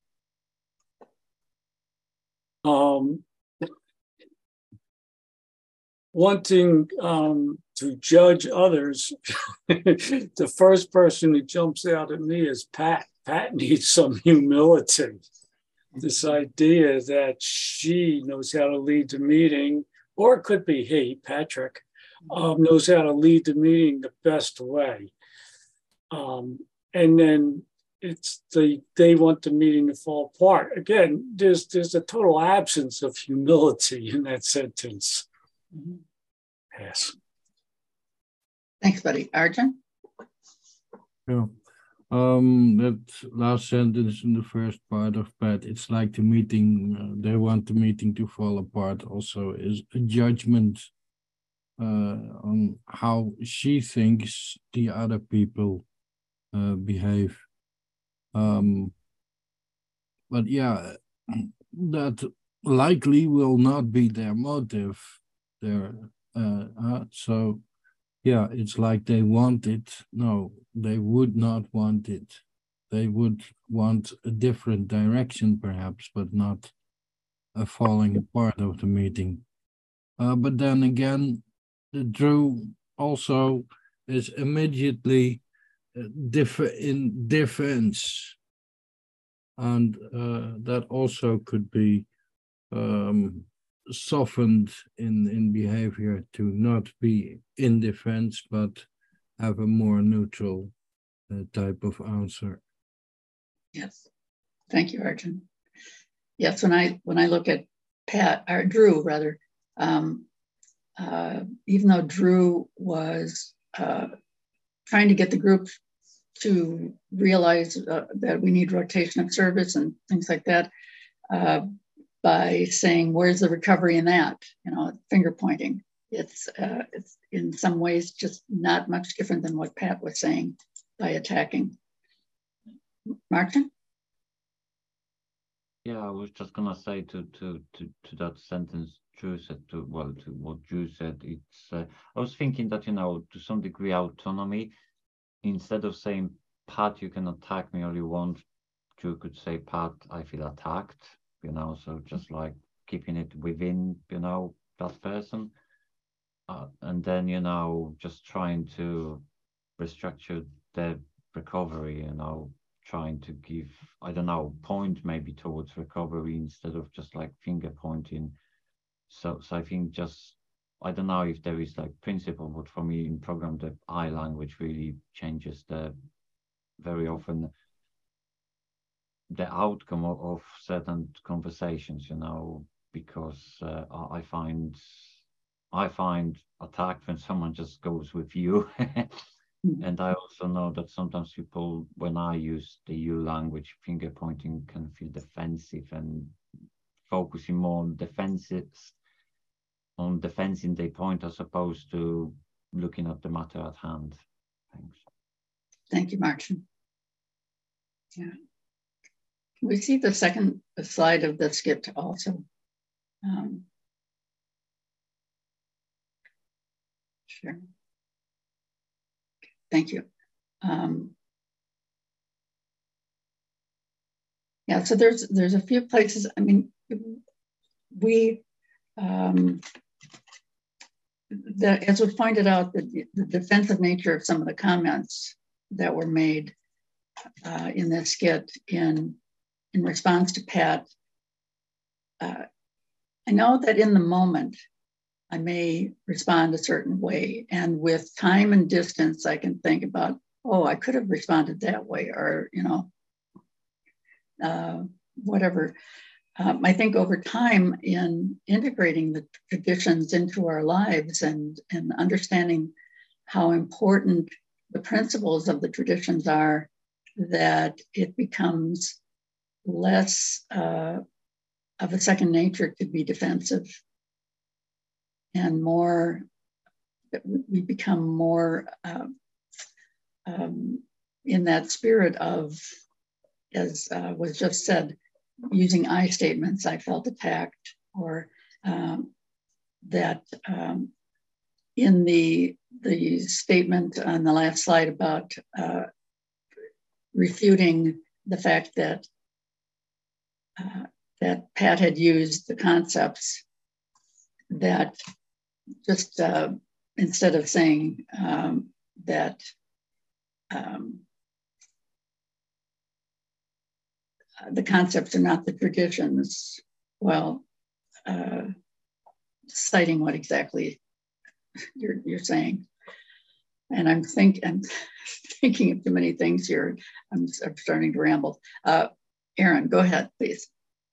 Wanting to judge others, the first person who jumps out at me is Pat. Pat needs some humility. This idea that she knows how to lead the meeting, or it could be he, Patrick, knows how to lead the meeting the best way. And then they want the meeting to fall apart. Again, there's a total absence of humility in that sentence. Mm-hmm. Yes. Thanks, buddy. Arjun? Yeah. That last sentence in the first part of Pat, it's like the meeting, they want the meeting to fall apart, also is a judgment on how she thinks the other people behave. But yeah, that likely will not be their motive. So yeah, it's like they want it. No, they would not want it. They would want a different direction perhaps, but not a falling apart of the meeting. But then again, Drew also is immediately in defense. And that also could be softened in behavior to not be in defense, but have a more neutral type of answer. Yes, thank you, Arjun. Yes, when I look at Pat, or Drew rather, even though Drew was trying to get the group to realize that we need rotation of service and things like that, by saying, where's the recovery in that? Finger pointing. It's in some ways just not much different than what Pat was saying by attacking. Martin? Yeah, I was just gonna say to that sentence Drew said, to what Drew said, it's I was thinking that, to some degree autonomy, instead of saying, Pat, you can attack me all you want, Drew could say, Pat, I feel attacked, so just like keeping it within, that person. And then, just trying to restructure the recovery, trying to give, I don't know, point maybe towards recovery instead of just like finger pointing. So I think just, I don't know if there is like principle, but for me in program, the I language really changes very often the outcome of certain conversations, because I find attacked when someone just goes with you. And I also know that sometimes people, when I use the you language, finger pointing can feel defensive and focusing more on defending their point as opposed to looking at the matter at hand. Thanks. Thank you, Martin. Yeah. Can we see the second slide of the script also? Sharon. Thank you. Yeah, so there's a few places. I mean, we, as was pointed out, the defensive nature of some of the comments that were made in this skit in response to Pat. I know that in the moment, I may respond a certain way, and with time and distance, I can think about, oh, I could have responded that way, or whatever. I think over time, in integrating the traditions into our lives and understanding how important the principles of the traditions are, that it becomes less of a second nature to be defensive, and more, we become more in that spirit of, as was just said, using I statements. I felt attacked, or that in the statement on the last slide about refuting the fact that that Pat had used the concepts that just instead of saying that the concepts are not the traditions, well, citing what exactly you're saying. And I'm thinking of too many things here. I'm starting to ramble. Erin, go ahead, please.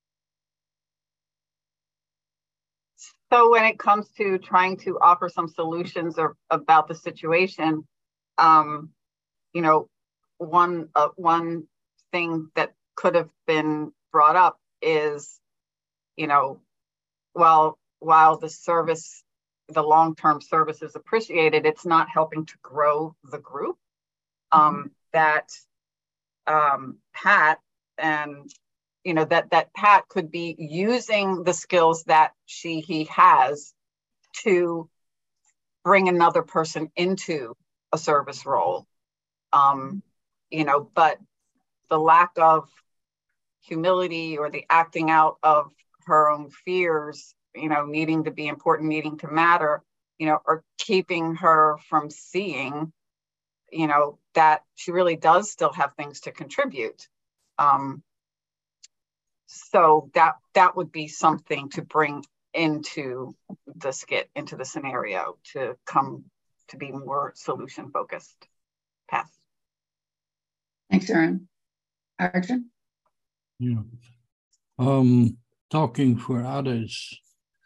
So when it comes to trying to offer some solutions about the situation, one thing that could have been brought up is, while the service, the long-term service is appreciated, it's not helping to grow the group. That Pat and that Pat could be using the skills that he has to bring another person into a service role. But the lack of humility or the acting out of her own fears, needing to be important, needing to matter, are keeping her from seeing, that she really does still have things to contribute. So that would be something to bring into the skit, into the scenario, to come to be more solution focused. Pass. Thanks, Erin. Arjun? Yeah. Talking for others.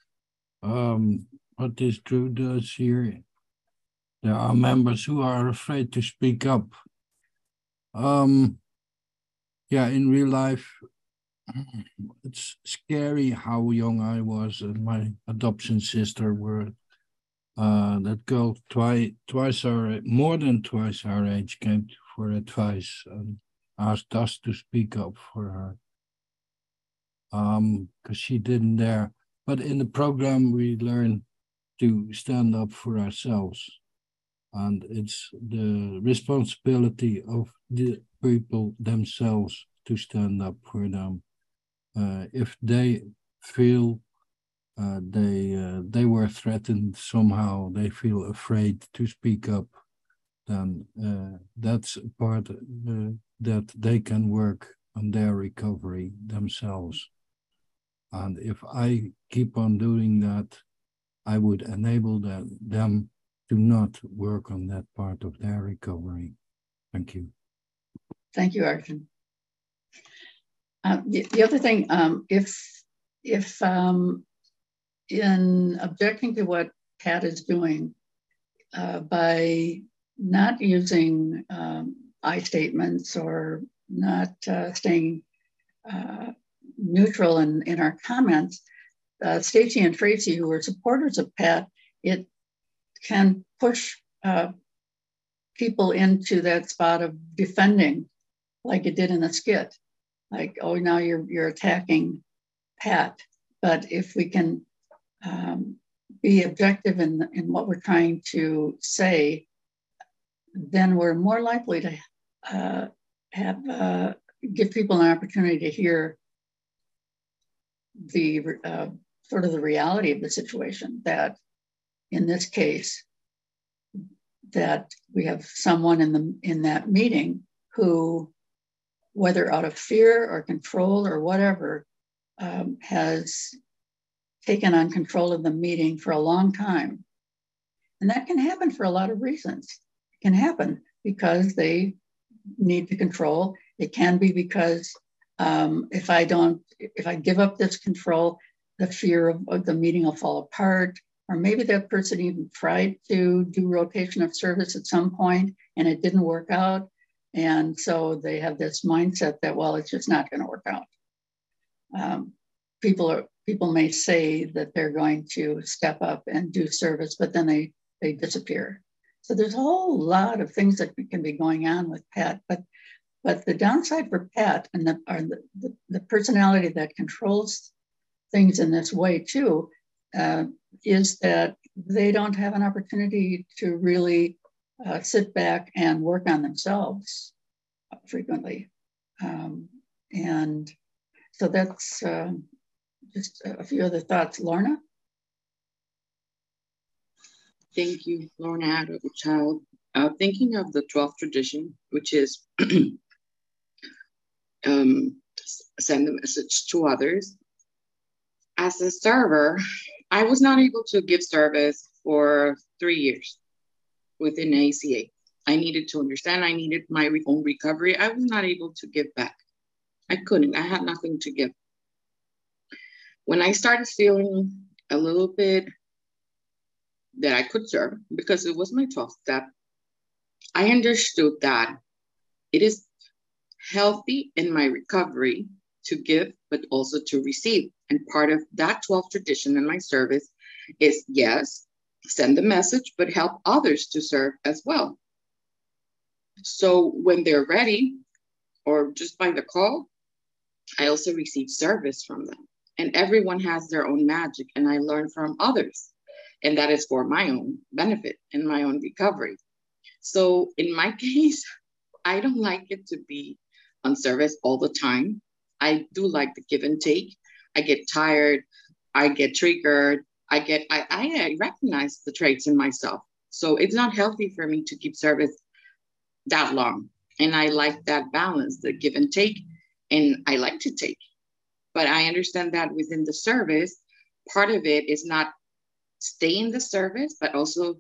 What this group does here, there are members who are afraid to speak up. In real life, it's scary how young I was, and my adoption sister were. That girl more than twice our age came for advice and asked us to speak up for her. Because she didn't dare. But in the program, we learn to stand up for ourselves. And it's the responsibility of the people themselves to stand up for them. If they feel they were threatened somehow, they feel afraid to speak up, then that's a part that they can work on their recovery themselves. And if I keep on doing that, I would enable them to not work on that part of their recovery. Thank you. Thank you, Arjun. The other thing, if in objecting to what Pat is doing, by not using I statements or not staying neutral in our comments, Stacy and Tracy, who are supporters of Pat, it can push people into that spot of defending, like it did in the skit. Like, oh, now you're attacking Pat. But if we can be objective in what we're trying to say, then we're more likely to give people an opportunity to hear the sort of the reality of the situation. That in this case, that we have someone in that meeting who, whether out of fear or control or whatever, has taken on control of the meeting for a long time. And that can happen for a lot of reasons. It can happen because they need to control. It can be because if I give up this control, the fear of the meeting will fall apart. Or maybe that person even tried to do rotation of service at some point and it didn't work out. And so they have this mindset that, well, it's just not going to work out. People may say that they're going to step up and do service, but then they disappear. So there's a whole lot of things that can be going on with Pat. But the downside for Pat and the personality that controls things in this way too, is that they don't have an opportunity to really sit back and work on themselves frequently. And so that's just a few other thoughts. Lorna? Thank you, Lorna Child. Thinking of the 12th tradition, which is send a message to others. As a server, I was not able to give service for 3 years within ACA. I needed to understand, I needed my own recovery. I was not able to give back. I couldn't, I had nothing to give. When I started feeling a little bit that I could serve, because it was my 12th step, I understood that it is healthy in my recovery to give, but also to receive. And part of that 12th tradition in my service is, yes, send the message, but help others to serve as well. So when they're ready, or just by the call, I also receive service from them. And everyone has their own magic, and I learn from others. And that is for my own benefit and my own recovery. So in my case, I don't like it to be on service all the time. I do like the give and take. I get tired, I get triggered, I recognize the traits in myself. So it's not healthy for me to keep service that long. And I like that balance, the give and take, and I like to take. But I understand that within the service, part of it is not stay in the service, but also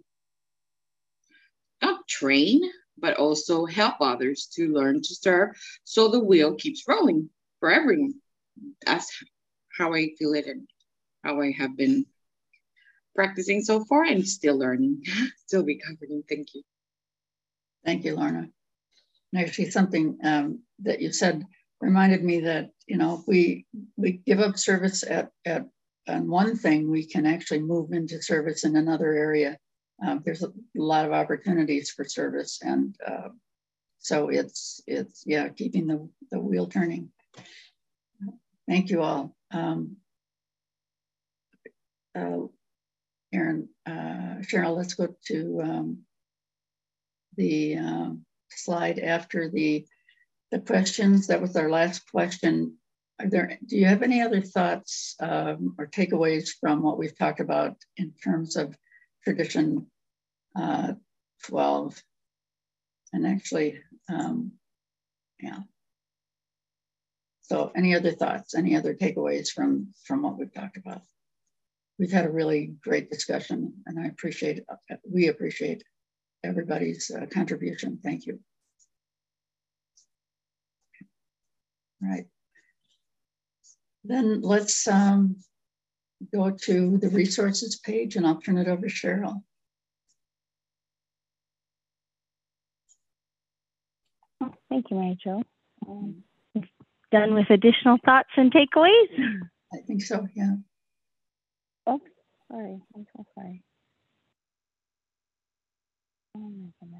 not train, but also help others to learn to serve so the wheel keeps rolling for everyone. That's how I feel it and how I have been practicing so far and still learning, still recovering. Thank you. Thank you, Lorna. And actually something that you said reminded me that, you know, if we give up service on one thing, we can actually move into service in another area. There's a lot of opportunities for service. And so it's keeping the wheel turning. Thank you all. Erin, Cheryl, let's go to the slide after the questions. That was our last question. Do you have any other thoughts or takeaways from what we've talked about in terms of tradition 12? And actually, yeah. So any other thoughts, any other takeaways from what we've talked about? We've had a really great discussion, and we appreciate everybody's contribution. Thank you. All right. Then let's go to the resources page, and I'll turn it over to Cheryl. Oh, thank you, Mary Jo. Done with additional thoughts and takeaways? I think so, yeah. Oh, sorry. I'm so sorry. Oh my goodness.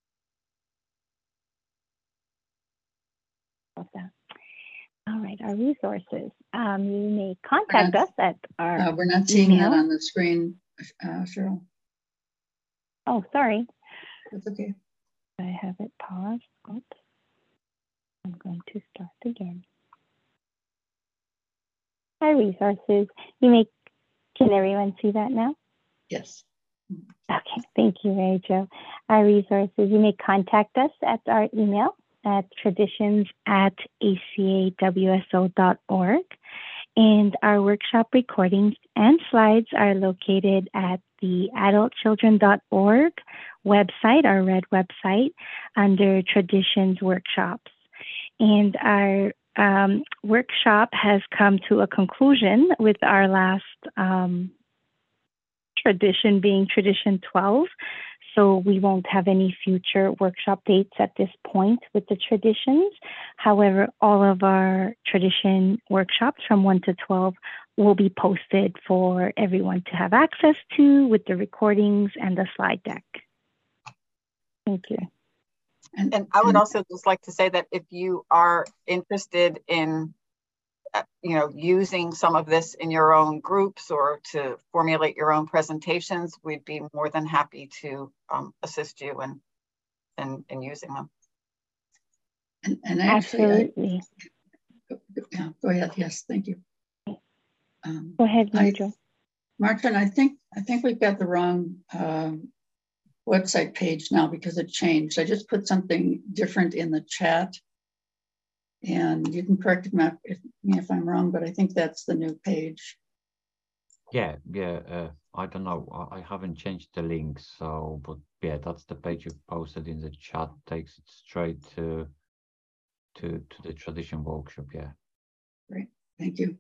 All right, our resources. You may contact us at our we're not seeing email. that on the screen. Cheryl. Oh, sorry. That's okay. I have it paused. Oops. I'm going to start again. Our resources. Can everyone see that now? Yes. Okay, thank you, Mary Jo. Our resources, you may contact us at our email at traditions@acawso.org. And our workshop recordings and slides are located at the adultchildren.org website, our red website, under Traditions Workshops. And our workshop has come to a conclusion with our last tradition being Tradition 12. So we won't have any future workshop dates at this point with the traditions. However, all of our tradition workshops from 1 to 12 will be posted for everyone to have access to with the recordings and the slide deck. Thank you. And I would also just like to say that if you are interested in using some of this in your own groups or to formulate your own presentations, we'd be more than happy to assist you in using them. And actually, absolutely. Yeah, go ahead. Yes, thank you. Go ahead, Mary Jo. Martin, I think we've got the wrong website page now because it changed. I just put something different in the chat. And you can correct me if I'm wrong, but I think that's the new page. Yeah. I don't know. I haven't changed the link, but yeah, that's the page you posted in the chat. Takes it straight to the tradition workshop. Yeah. Great, thank you.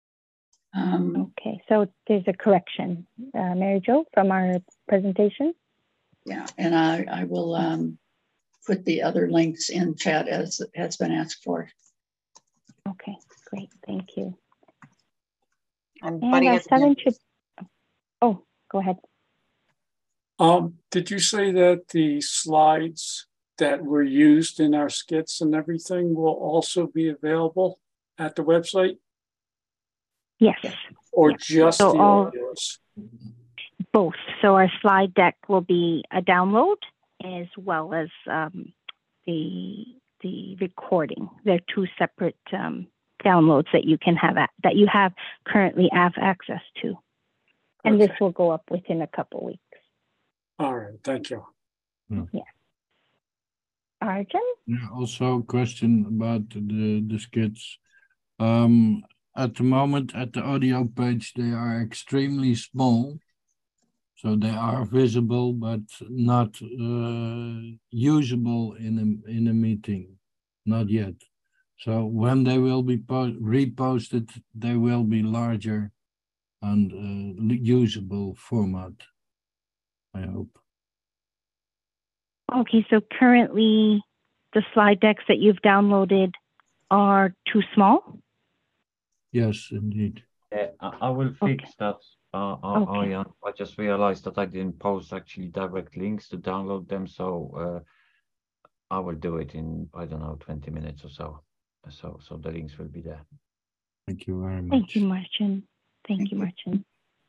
Okay, so there's a correction, Mary Jo, from our presentation. Yeah, and I will put the other links in chat as has been asked for. Okay, great, thank you. And our 7 oh, go ahead. Did you say that the slides that were used in our skits and everything will also be available at the website? Yes. Or yes. just so the audios? Both. So our slide deck will be a download as well as the recording. They're two separate downloads that you can have that you have currently have access to, and this will go up within a couple weeks. All right, thank you. Yeah. Arjun? Yeah, also a question about the skits. At the moment, at the audio page, they are extremely small. So they are visible, but not usable in a meeting, not yet. So when they will be reposted, they will be larger and usable format, I hope. Okay, so currently the slide decks that you've downloaded are too small? Yes, indeed. I will fix that. I just realized that I didn't post actually direct links to download them, so I will do it in, I don't know, 20 minutes or so. So the links will be there. Thank you very much. Thank you, Martin. Thank you, Martin.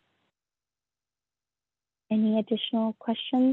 Any additional questions?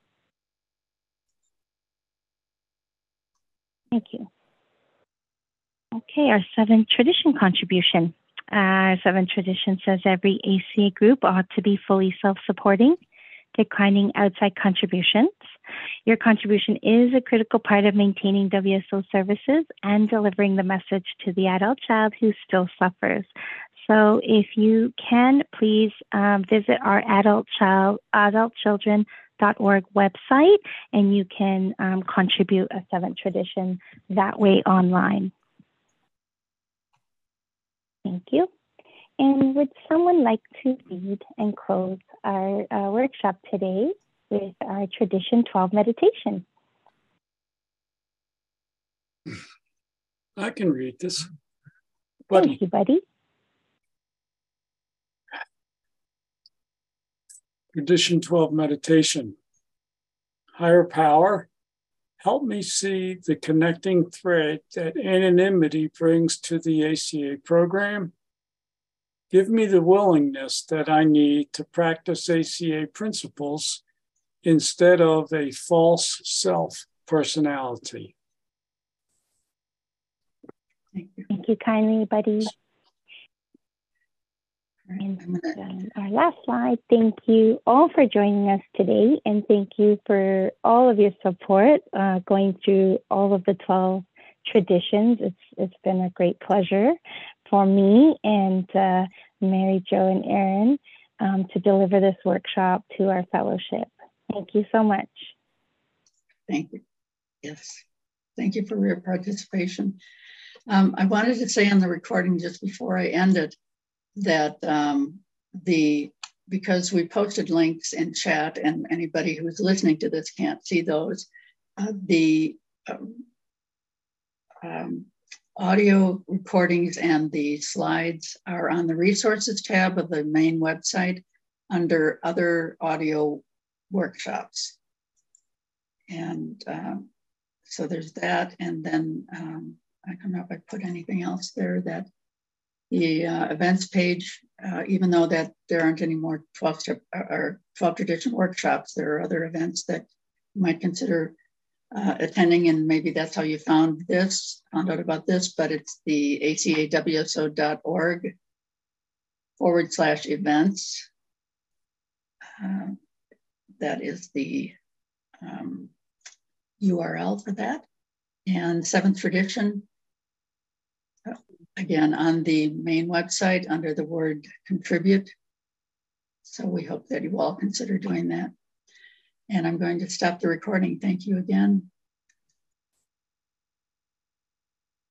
Thank you. Okay, our 7th tradition contribution. 7th tradition says every ACA group ought to be fully self-supporting, declining outside contributions. Your contribution is a critical part of maintaining WSO services and delivering the message to the adult child who still suffers. So if you can, please visit our adultchildren.org website, and you can contribute a 7th tradition that way online. Thank you. And would someone like to lead and close our workshop today with our Tradition 12 meditation? I can read this. Buddy. Thank you, Buddy. Tradition 12 meditation. Higher power, help me see the connecting thread that anonymity brings to the ACA program. Give me the willingness that I need to practice ACA principles instead of a false self personality. Thank you kindly, buddy. And our last slide, thank you all for joining us today, and thank you for all of your support going through all of the 12 traditions. It's been a great pleasure for me and Mary Jo and Erin to deliver this workshop to our fellowship. Thank you so much. Thank you. Yes, thank you for your participation. I wanted to say on the recording just before I ended that because we posted links in chat and anybody who's listening to this can't see those, the audio recordings and the slides are on the resources tab of the main website under other audio workshops. And so there's that. And then I don't know if I put anything else there, that the events page, even though that there aren't any more 12 tradition workshops, there are other events that you might consider attending, and maybe that's how you found out about this, but it's the acawso.org/events. That is the URL for that. And 7th tradition, again, on the main website under the word contribute. So we hope that you all consider doing that. And I'm going to stop the recording. Thank you again.